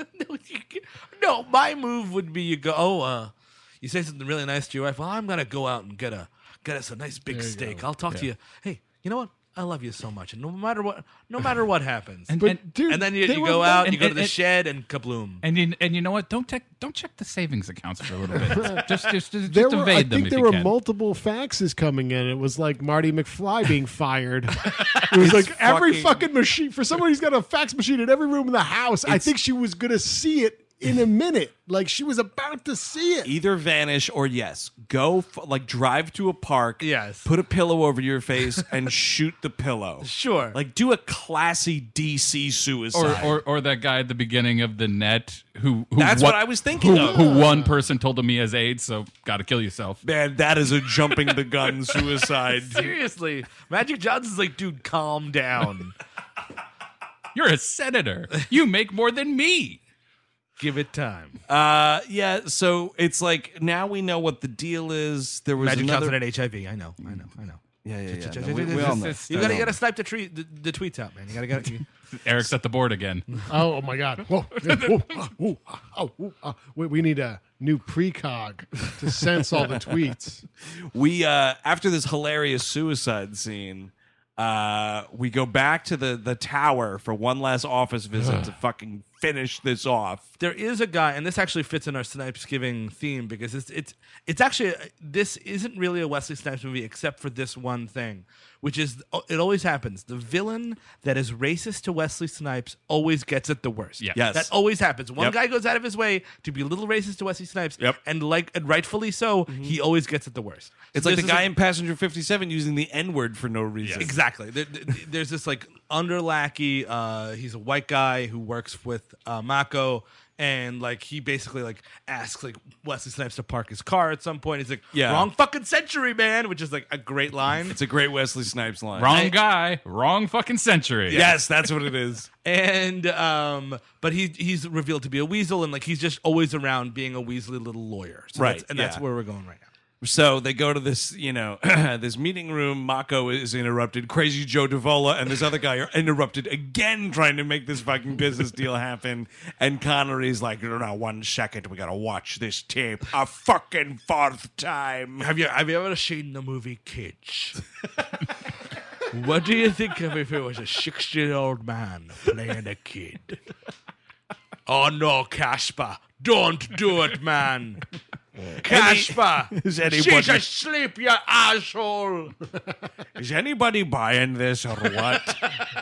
No, my move would be you go. You say something really nice to your wife. Well, I'm gonna go out and get us a nice big steak. I'll talk to you. Hey, you know what? I love you so much, and no matter what happens. But dude, And then you they go were- out, and- you go to the and- shed, and kabloom. And you know what? Don't check the savings accounts for a little bit. just There were, I evade them think if there you were can. multiple faxes coming in. It was like Marty McFly being fired. It was like every fucking machine for someone who's got a fax machine in every room in the house. I think she was gonna see it in a minute. Like she was about to see it. Either vanish or yes, go drive to a park. Yes. Put a pillow over your face and shoot the pillow. Sure. Like do a classy DC suicide. Or that guy at the beginning of the net who That's what I was thinking of. Who one person told him he has AIDS, so got to kill yourself. Man, that is a jumping the gun suicide. Seriously, Magic Johnson's like, dude, calm down. You're a senator. You make more than me. Give it time. Yeah, so it's like now we know what the deal is. There was Magic another. Johnson had HIV. I know. Yeah. No, we all know. You gotta snipe the tweets out, man. You gotta get it. Eric's at the board again. Oh my God! Whoa. We need a new precog to sense all the tweets. We after this hilarious suicide scene, we go back to the tower for one last office visit to fucking finish this off. There is a guy, and this actually fits in our Snipes giving theme because it's actually this isn't really a Wesley Snipes movie except for this one thing, which is it always happens. The villain that is racist to Wesley Snipes always gets it the worst. Yeah. Yes. That always happens. One Yep. guy goes out of his way to be a little racist to Wesley Snipes, Yep. and rightfully so, he always gets it the worst. It's So like this the is guy in Passenger 57 using the N-word for no reason. Exactly. There's this like under lackey. He's a white guy who works with Mako, and like he basically like asks like Wesley Snipes to park his car at some point. He's like, Yeah. "Wrong fucking century, man," which is like a great line. It's a great Wesley Snipes line. Wrong guy, wrong fucking century. Yes, that's what it is. And but he's revealed to be a weasel, and like he's just always around being a weaselly little lawyer. So Right, that's yeah. where we're going right now. So they go to this, this meeting room. Mako is interrupted. Crazy Joe Davola and this other guy are interrupted again, trying to make this fucking business deal happen. And Connery's like, no, 1 second. We got to watch this tape a fucking 4th time. Have you ever seen the movie Kids? What do you think of if it was a 60-year-old man playing a kid? Oh no, Casper! Don't do it, man. Casper, is she's anybody- asleep, you asshole. Is anybody buying this or what?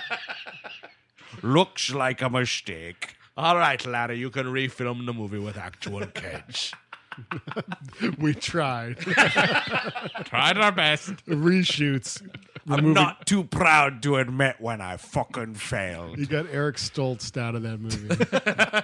Looks like a mistake. All right, Larry, you can refilm the movie with actual kids. We tried. Tried our best. Reshoots. I'm not too proud to admit when I fucking failed. You got Eric Stoltz out of that movie.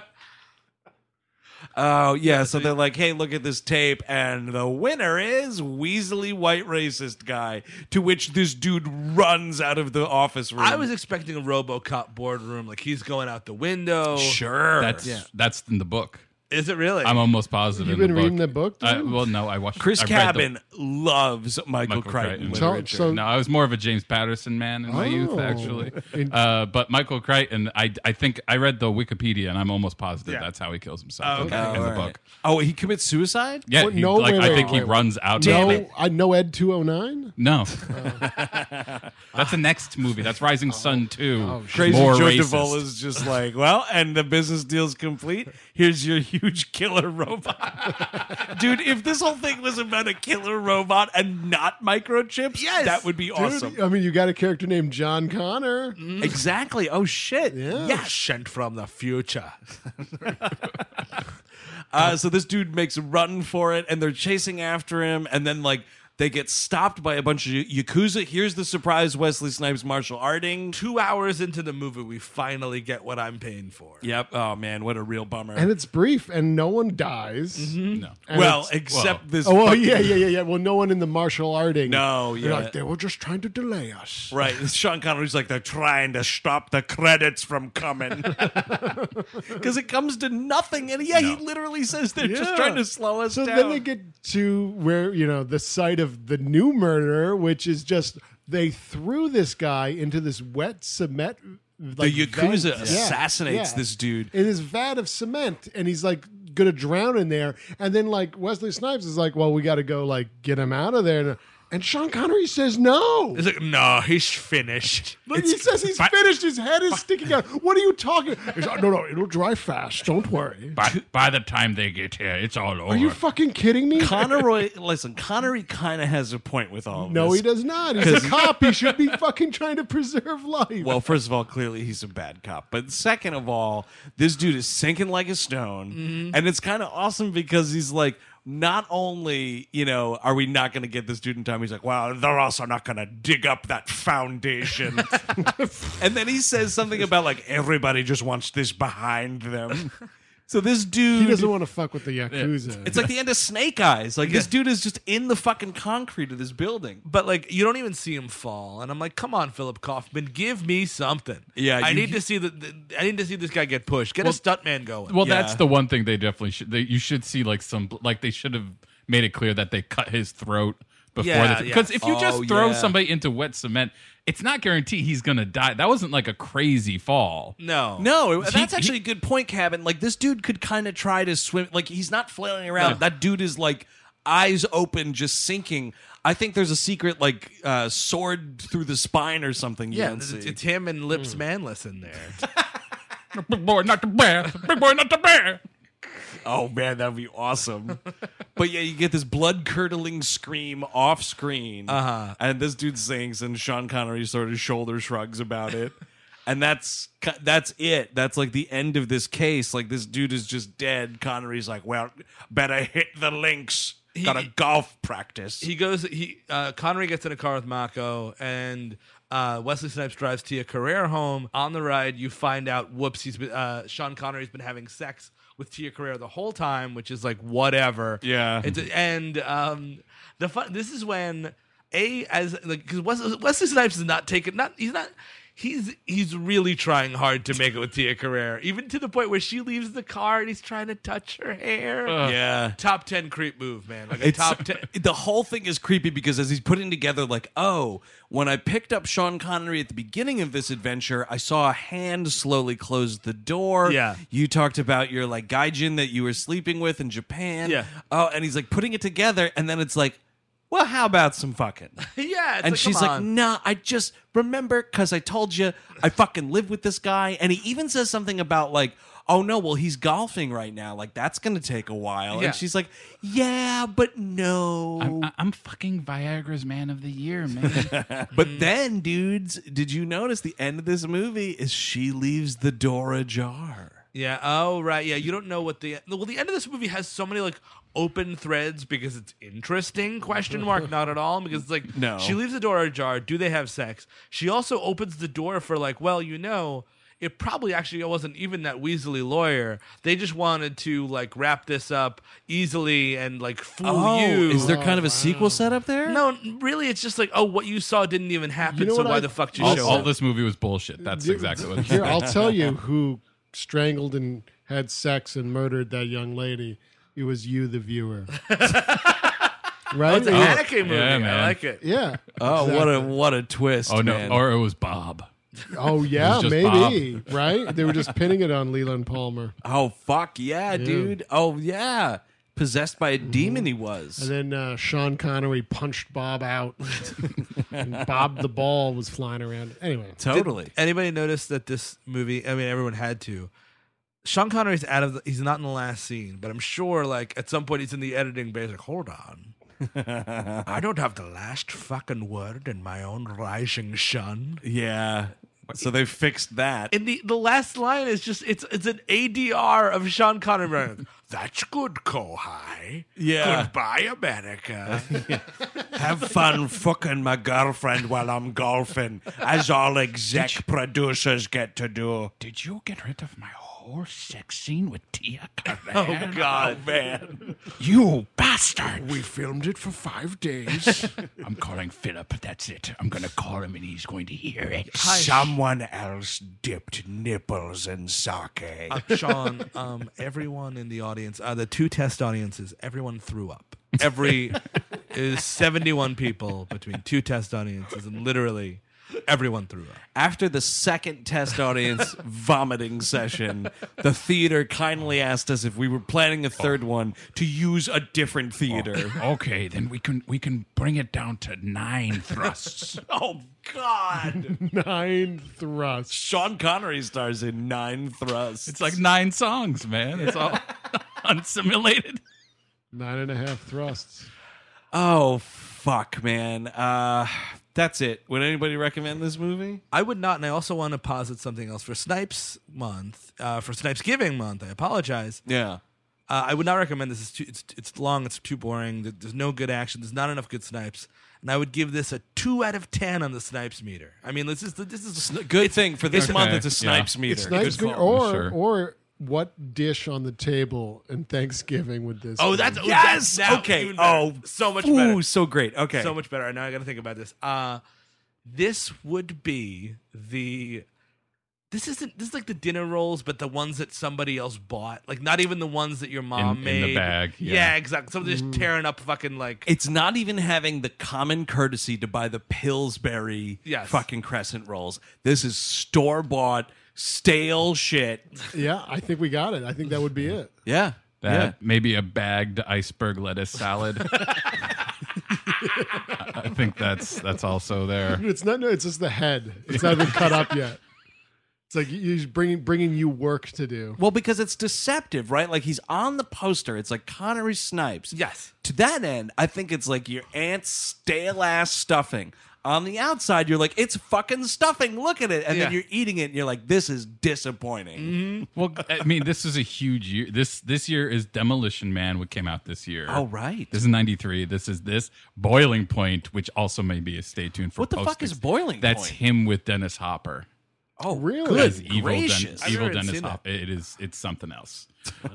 Oh, yeah. So they're like, hey, look at this tape. And the winner is Weaselly White Racist Guy. To which this dude runs out of the office room. I was expecting a RoboCop boardroom, like he's going out the window. sure. That's in the book. Is it really? I'm almost positive. You've in been the reading book. the book, dude? Well, no, I watched. Chris I read the- Cabin loves Michael Crichton Crichton. literature. So- No, I was more of a James Patterson man in my youth, Oh. actually. In- But Michael Crichton, I think I read the Wikipedia, and I'm almost positive Yeah. that's how he kills himself in Oh, the all right. book. Oh, he commits suicide? Yeah, What? he, No, like, wait, I wait, think he wait. runs out. Damn of it. I know Ed 209. No, that's the next movie. That's Rising Sun 2. Crazy More Joe racist. Davola's just like, well, and the business deal's complete. Here's your huge killer robot. Dude, if this whole thing was about a killer robot and not microchips, Yes. that would be awesome. Dude, I mean, you got a character named John Connor. Exactly. Oh, shit. Yeah. Yes. Sent from the future. So this dude makes a run for it, and they're chasing after him, and then, like, they get stopped by a bunch of Yakuza. Here's the surprise Wesley Snipes martial arting. 2 hours into the movie, we finally get what I'm paying for. Yep. Oh, man, what a real bummer. And it's brief, and no one dies. No. And well, it's- except this. Oh, well, fucking- yeah. Well, no one in the martial arting. No, They're yeah. like, they were just trying to delay us. Right. Sean Connery's like, they're trying to stop the credits from coming. Because it comes to nothing. And yeah, he literally says they're just Yeah. trying to slow us So down. then they get to where, the site of the new murder, which is just they threw this guy into this wet cement. the Yakuza vent. assassinates Yeah. this dude. in his vat of cement, and he's like gonna drown in there. And then like Wesley Snipes is like, well, we got to go like get him out of there. And Sean Connery says no. He's like, no, he's finished. But he says he's finished. His head is sticking out. What are you talking? He's like, no, it'll dry fast. Don't worry. By the time they get here, it's all over. Are you fucking kidding me? Connery kind of has a point with all of No, this. he does not. He's a cop. He should be fucking trying to preserve life. Well, first of all, clearly he's a bad cop. But second of all, this dude is sinking like a stone. And it's kind of awesome because he's like, not only, are we not going to get this dude in time, he's like, well, they're also not going to dig up that foundation. And then he says something about, like, everybody just wants this behind them. So this dude... he doesn't want to fuck with the Yakuza. It's like the end of Snake Eyes. Like, this dude is just in the fucking concrete of this building. But like, you don't even see him fall, and I'm like, "Come on, Philip Kaufman, give me something." Yeah, I you- need to see I need to see this guy get pushed. Get a stuntman going. Well, Yeah. that's the one thing they definitely should. You should see like they should have made it clear that they cut his throat before Yeah, because yeah. if you Oh, just throw yeah. somebody into wet cement, it's not guaranteed he's gonna die. That wasn't like a crazy fall. no, No, that's He- actually a good point, Cabin. Like, this dude could kind of try to swim. Like, he's not flailing around. No. That dude is, like, eyes open, just sinking. I think there's a secret, like, sword through the spine or something you Yeah, don't see. it's him and Lips Manless in there. Big boy, not the bear. Big boy, not the bear. Oh man, that'd be awesome. But yeah, you get this blood-curdling scream off screen, and this dude sings, and Sean Connery sort of shoulder shrugs about it, and that's it. That's like the end of this case. Like this dude is just dead. Connery's like, well, better hit the links. Got a golf practice. Connery gets in a car with Mako, and Wesley Snipes drives Tia Carrere home. On the ride, you find out, whoops, Sean Connery's been having sex with Tia Carrere the whole time, which is like whatever. Yeah. This is when because Wesley Snipes is not taking he's really trying hard to make it with Tia Carrere, even to the point where she leaves the car and he's trying to touch her hair. Yeah. Top 10 creep move, man. Like a top 10. The whole thing is creepy because as he's putting together, like, oh, when I picked up Sean Connery at the beginning of this adventure, I saw a hand slowly close the door. Yeah. You talked about your like gaijin that you were sleeping with in Japan. Yeah. Oh, and he's like putting it together, and then it's like, well, how about some fucking? Yeah. And she's like, nah, I just remember because I told you I fucking live with this guy. And he even says something about like, oh no, well, he's golfing right now. Like, that's going to take a while. Yeah. And she's like, yeah, but no. I'm fucking Viagra's Man of the Year, man. But then, dudes, did you notice the end of this movie is she leaves the door ajar? Yeah. Oh, right. Yeah. You don't know what the end of this movie has so many like open threads because it's interesting, question mark, not at all, because it's like, No. she leaves the door ajar. Do they have sex? She also opens the door for like, well, it probably actually wasn't even that Weasley lawyer. They just wanted to like wrap this up easily and like fool you. Is there kind of a sequel set up there? No, really, it's just like, oh, what you saw didn't even happen, You know so what why I- the fuck did you show all up? this movie was bullshit. That's exactly what it Here, is. I'll tell you who strangled and had sex and murdered that young lady. It was you, the viewer. Right? It's a Yeah. Haneke movie. Yeah, I man. like it. Yeah. Oh, Exactly. what a twist! Oh, no. man. Or it was Bob. Oh yeah, just maybe. Right? They were just pinning it on Leland Palmer. Oh fuck yeah, dude! Oh yeah, possessed by a demon he was. And then Sean Connery punched Bob out. And Bob the ball was flying around. Anyway. Totally. Anybody notice that this movie? I mean, everyone had to. Sean Connery's he's not in the last scene, but I'm sure like at some point he's in the editing bay. He's like, hold on. I don't have the last fucking word in my own rising sun. Yeah. So they fixed that. And the last line is just it's an ADR of Sean Connery. Running, that's good, Kohai. Yeah. Goodbye, America. Have fun fucking my girlfriend while I'm golfing, as all exec producers get to do. Did you get rid of my whole sex scene with Tia Carrere? Oh God, man. You bastard! We filmed it for 5 days. I'm calling Philip. That's it. I'm going to call him and he's going to hear it. Someone else dipped nipples in sake. Sean, everyone in the audience, the 2 test audiences, everyone threw up. Is 71 people between 2 test audiences, and literally everyone threw up. After the second test audience vomiting session, the theater kindly asked us if we were planning a third one to use a different theater. Okay, then we can bring it down to 9 thrusts. Oh, God. 9 thrusts. Sean Connery stars in 9 thrusts. It's like 9 songs, man. It's all unsimulated. 9.5 thrusts. Oh, fuck, man. That's it. Would anybody recommend this movie? I would not, and I also want to posit something else for Snipes month, for Snipes Giving month. I apologize. Yeah. I would not recommend this. It's long. It's too boring. There's no good action. There's not enough good Snipes. And I would give this a 2 out of 10 on the Snipes meter. I mean, this is Good thing for this Okay, month. It's a yeah. Snipes meter. It's Snipes Good meter, call. Sure. or what dish on the table in Thanksgiving with this? Oh, be? that's Yes! now Okay. even better. Oh, so much Ooh, better. so great. Okay. So much better. Now I got to think about this. This would be the. This is like the dinner rolls, but the ones that somebody else bought. Like not even the ones that your mom In made. the bag, Yeah, yeah. exactly. Somebody just tearing up fucking like. It's not even having the common courtesy to buy the Pillsbury Yes. fucking crescent rolls. This is store-bought, stale shit. Yeah, I think we got it. I think that would be it. Yeah. That maybe a bagged iceberg lettuce salad. I think that's also there. It's not. No, it's just the head. It's not even cut up yet. It's like he's bringing you work to do. Well, because it's deceptive, right? Like he's on the poster. It's like Connery Snipes. Yes. To that end, I think it's like your aunt's stale ass stuffing. On the outside, you're like, it's fucking stuffing. Look at it. And then Yeah. you're eating it and you're like, this is disappointing. Well, I mean, this is a huge year. This year is Demolition Man, which came out this year. Oh, right. This is 93. This is Boiling Point, which also may be a stay tuned for What the fuck postings. is Boiling That's Point? him with Dennis Hopper. Oh, Really? As evil, gracious. I've evil never Dennis seen that. Hopper. It's something else.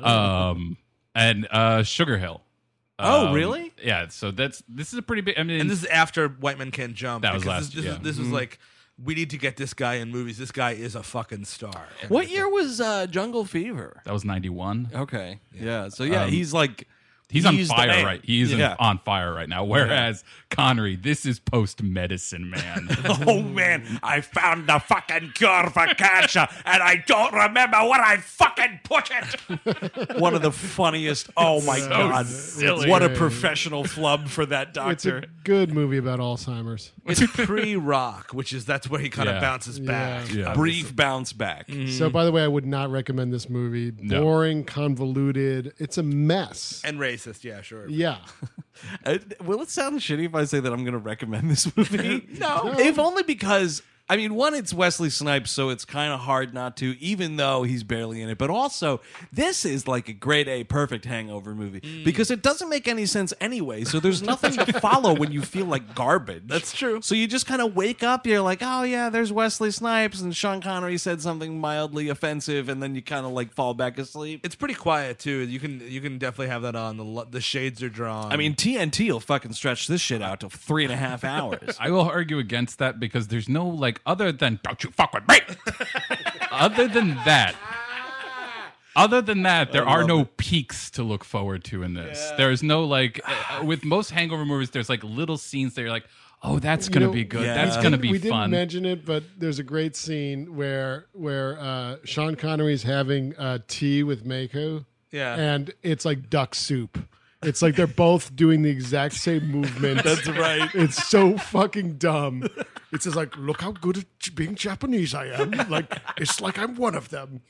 And Sugar Hill. Oh, really? Yeah. So this is a pretty big. I mean, And this is after White Men Can't Jump. That was because last This, year, this was like, we need to get this guy in movies. This guy is a fucking star. What year was Jungle Fever? that was 91. Okay. Yeah. So, yeah, he's like... He's on the fire, man. right? He's Yeah. on fire right now. Whereas Connery, this is post Medicine Man. Oh, man, I found the fucking cure for cancer, and I don't remember where I fucking put it. One of the funniest. Oh, my God. silly. What a professional flub for that It's a doctor. good movie about Alzheimer's. It's pre-rock, that's where he kind of Yeah. bounces back. Yeah. Brief bounce back. So, by the way, I would not recommend this movie. No. Boring, convoluted. It's a mess. And racist, yeah, sure. Yeah. Will it sound shitty if I say that I'm going to recommend this movie? No. If only because, I mean, one, it's Wesley Snipes, so it's kind of hard not to, even though he's barely in it. But also, this is like a grade A perfect hangover movie because it doesn't make any sense anyway. So there's nothing to follow when you feel like garbage. That's true. So you just kind of wake up, you're like, oh yeah, there's Wesley Snipes, and Sean Connery said something mildly offensive, and then you kind of like fall back asleep. It's pretty quiet too. You can definitely have that on. The shades are drawn. I mean, TNT will fucking stretch this shit out to 3.5 hours. I will argue against that because there's no like other than don't you fuck with me. Other than that, there are no peaks to look forward to in this. There's no like with most hangover movies. There's like little scenes that you're like, oh, that's gonna be good. yeah. That's gonna be we fun. didn't mention it, but there's a great scene where Sean Connery's having tea with Mako. Yeah. And it's like duck soup. It's like they're both doing the exact same movement. That's right. It's so fucking dumb. It's just like, look how good at being Japanese I am. Like, it's like I'm one of them.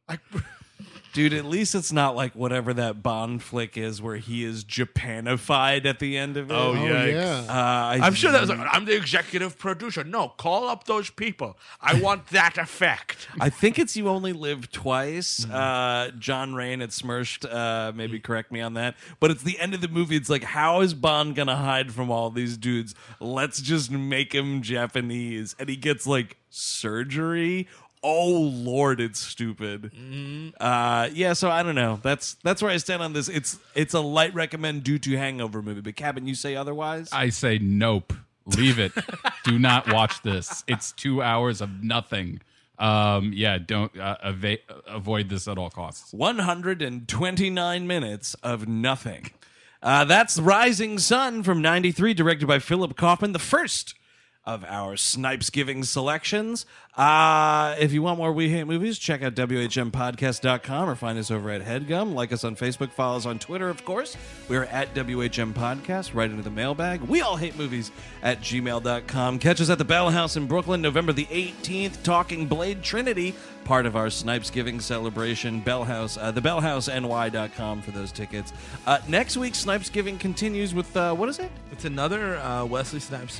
Dude, at least it's not like whatever that Bond flick is where he is Japanified at the end of it. Oh, yeah. I'm sure that was like, I'm the executive producer. No, call up those people. I want that effect. I think it's You Only Live Twice. John Rain at Smirched, maybe correct me on that. But it's the end of the movie. It's like, how is Bond going to hide from all these dudes? Let's just make him Japanese. And he gets like surgery. Oh Lord, it's stupid. Yeah, so I don't know. That's where I stand on this. It's a light recommend due to hangover movie. But Cabin, you say otherwise? I say nope. Leave it. Do not watch this. It's 2 hours of nothing. Don't avoid this at all costs. 129 minutes of nothing. That's Rising Sun from 93, directed by Philip Kaufman, the first of our Snipes Giving selections. If you want more We Hate Movies, check out WHMPodcast.com or find us over at HeadGum. Like us on Facebook, follow us on Twitter, of course. We're at WHM Podcast, right into the mailbag. We all hate movies at gmail.com. Catch us at the Bell House in Brooklyn, November the 18th, talking Blade Trinity, part of our Snipes Giving celebration. Bell House, thebellhouseny.com for those tickets. Next week, Snipes Giving continues with, what is it? It's another Wesley Snipes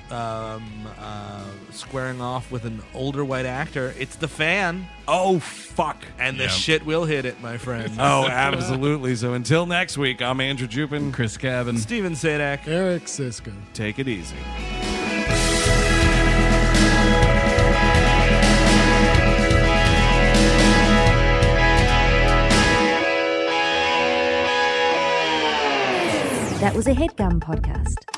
squaring off with an older white actor. It's The Fan. Oh, fuck. And the Yeah. shit will hit it, my friend. Oh, absolutely. So until next week, I'm Andrew Jupin. Chris Cabin. Steven Sadak. Eric Siska. Take it easy. That was a HeadGum podcast.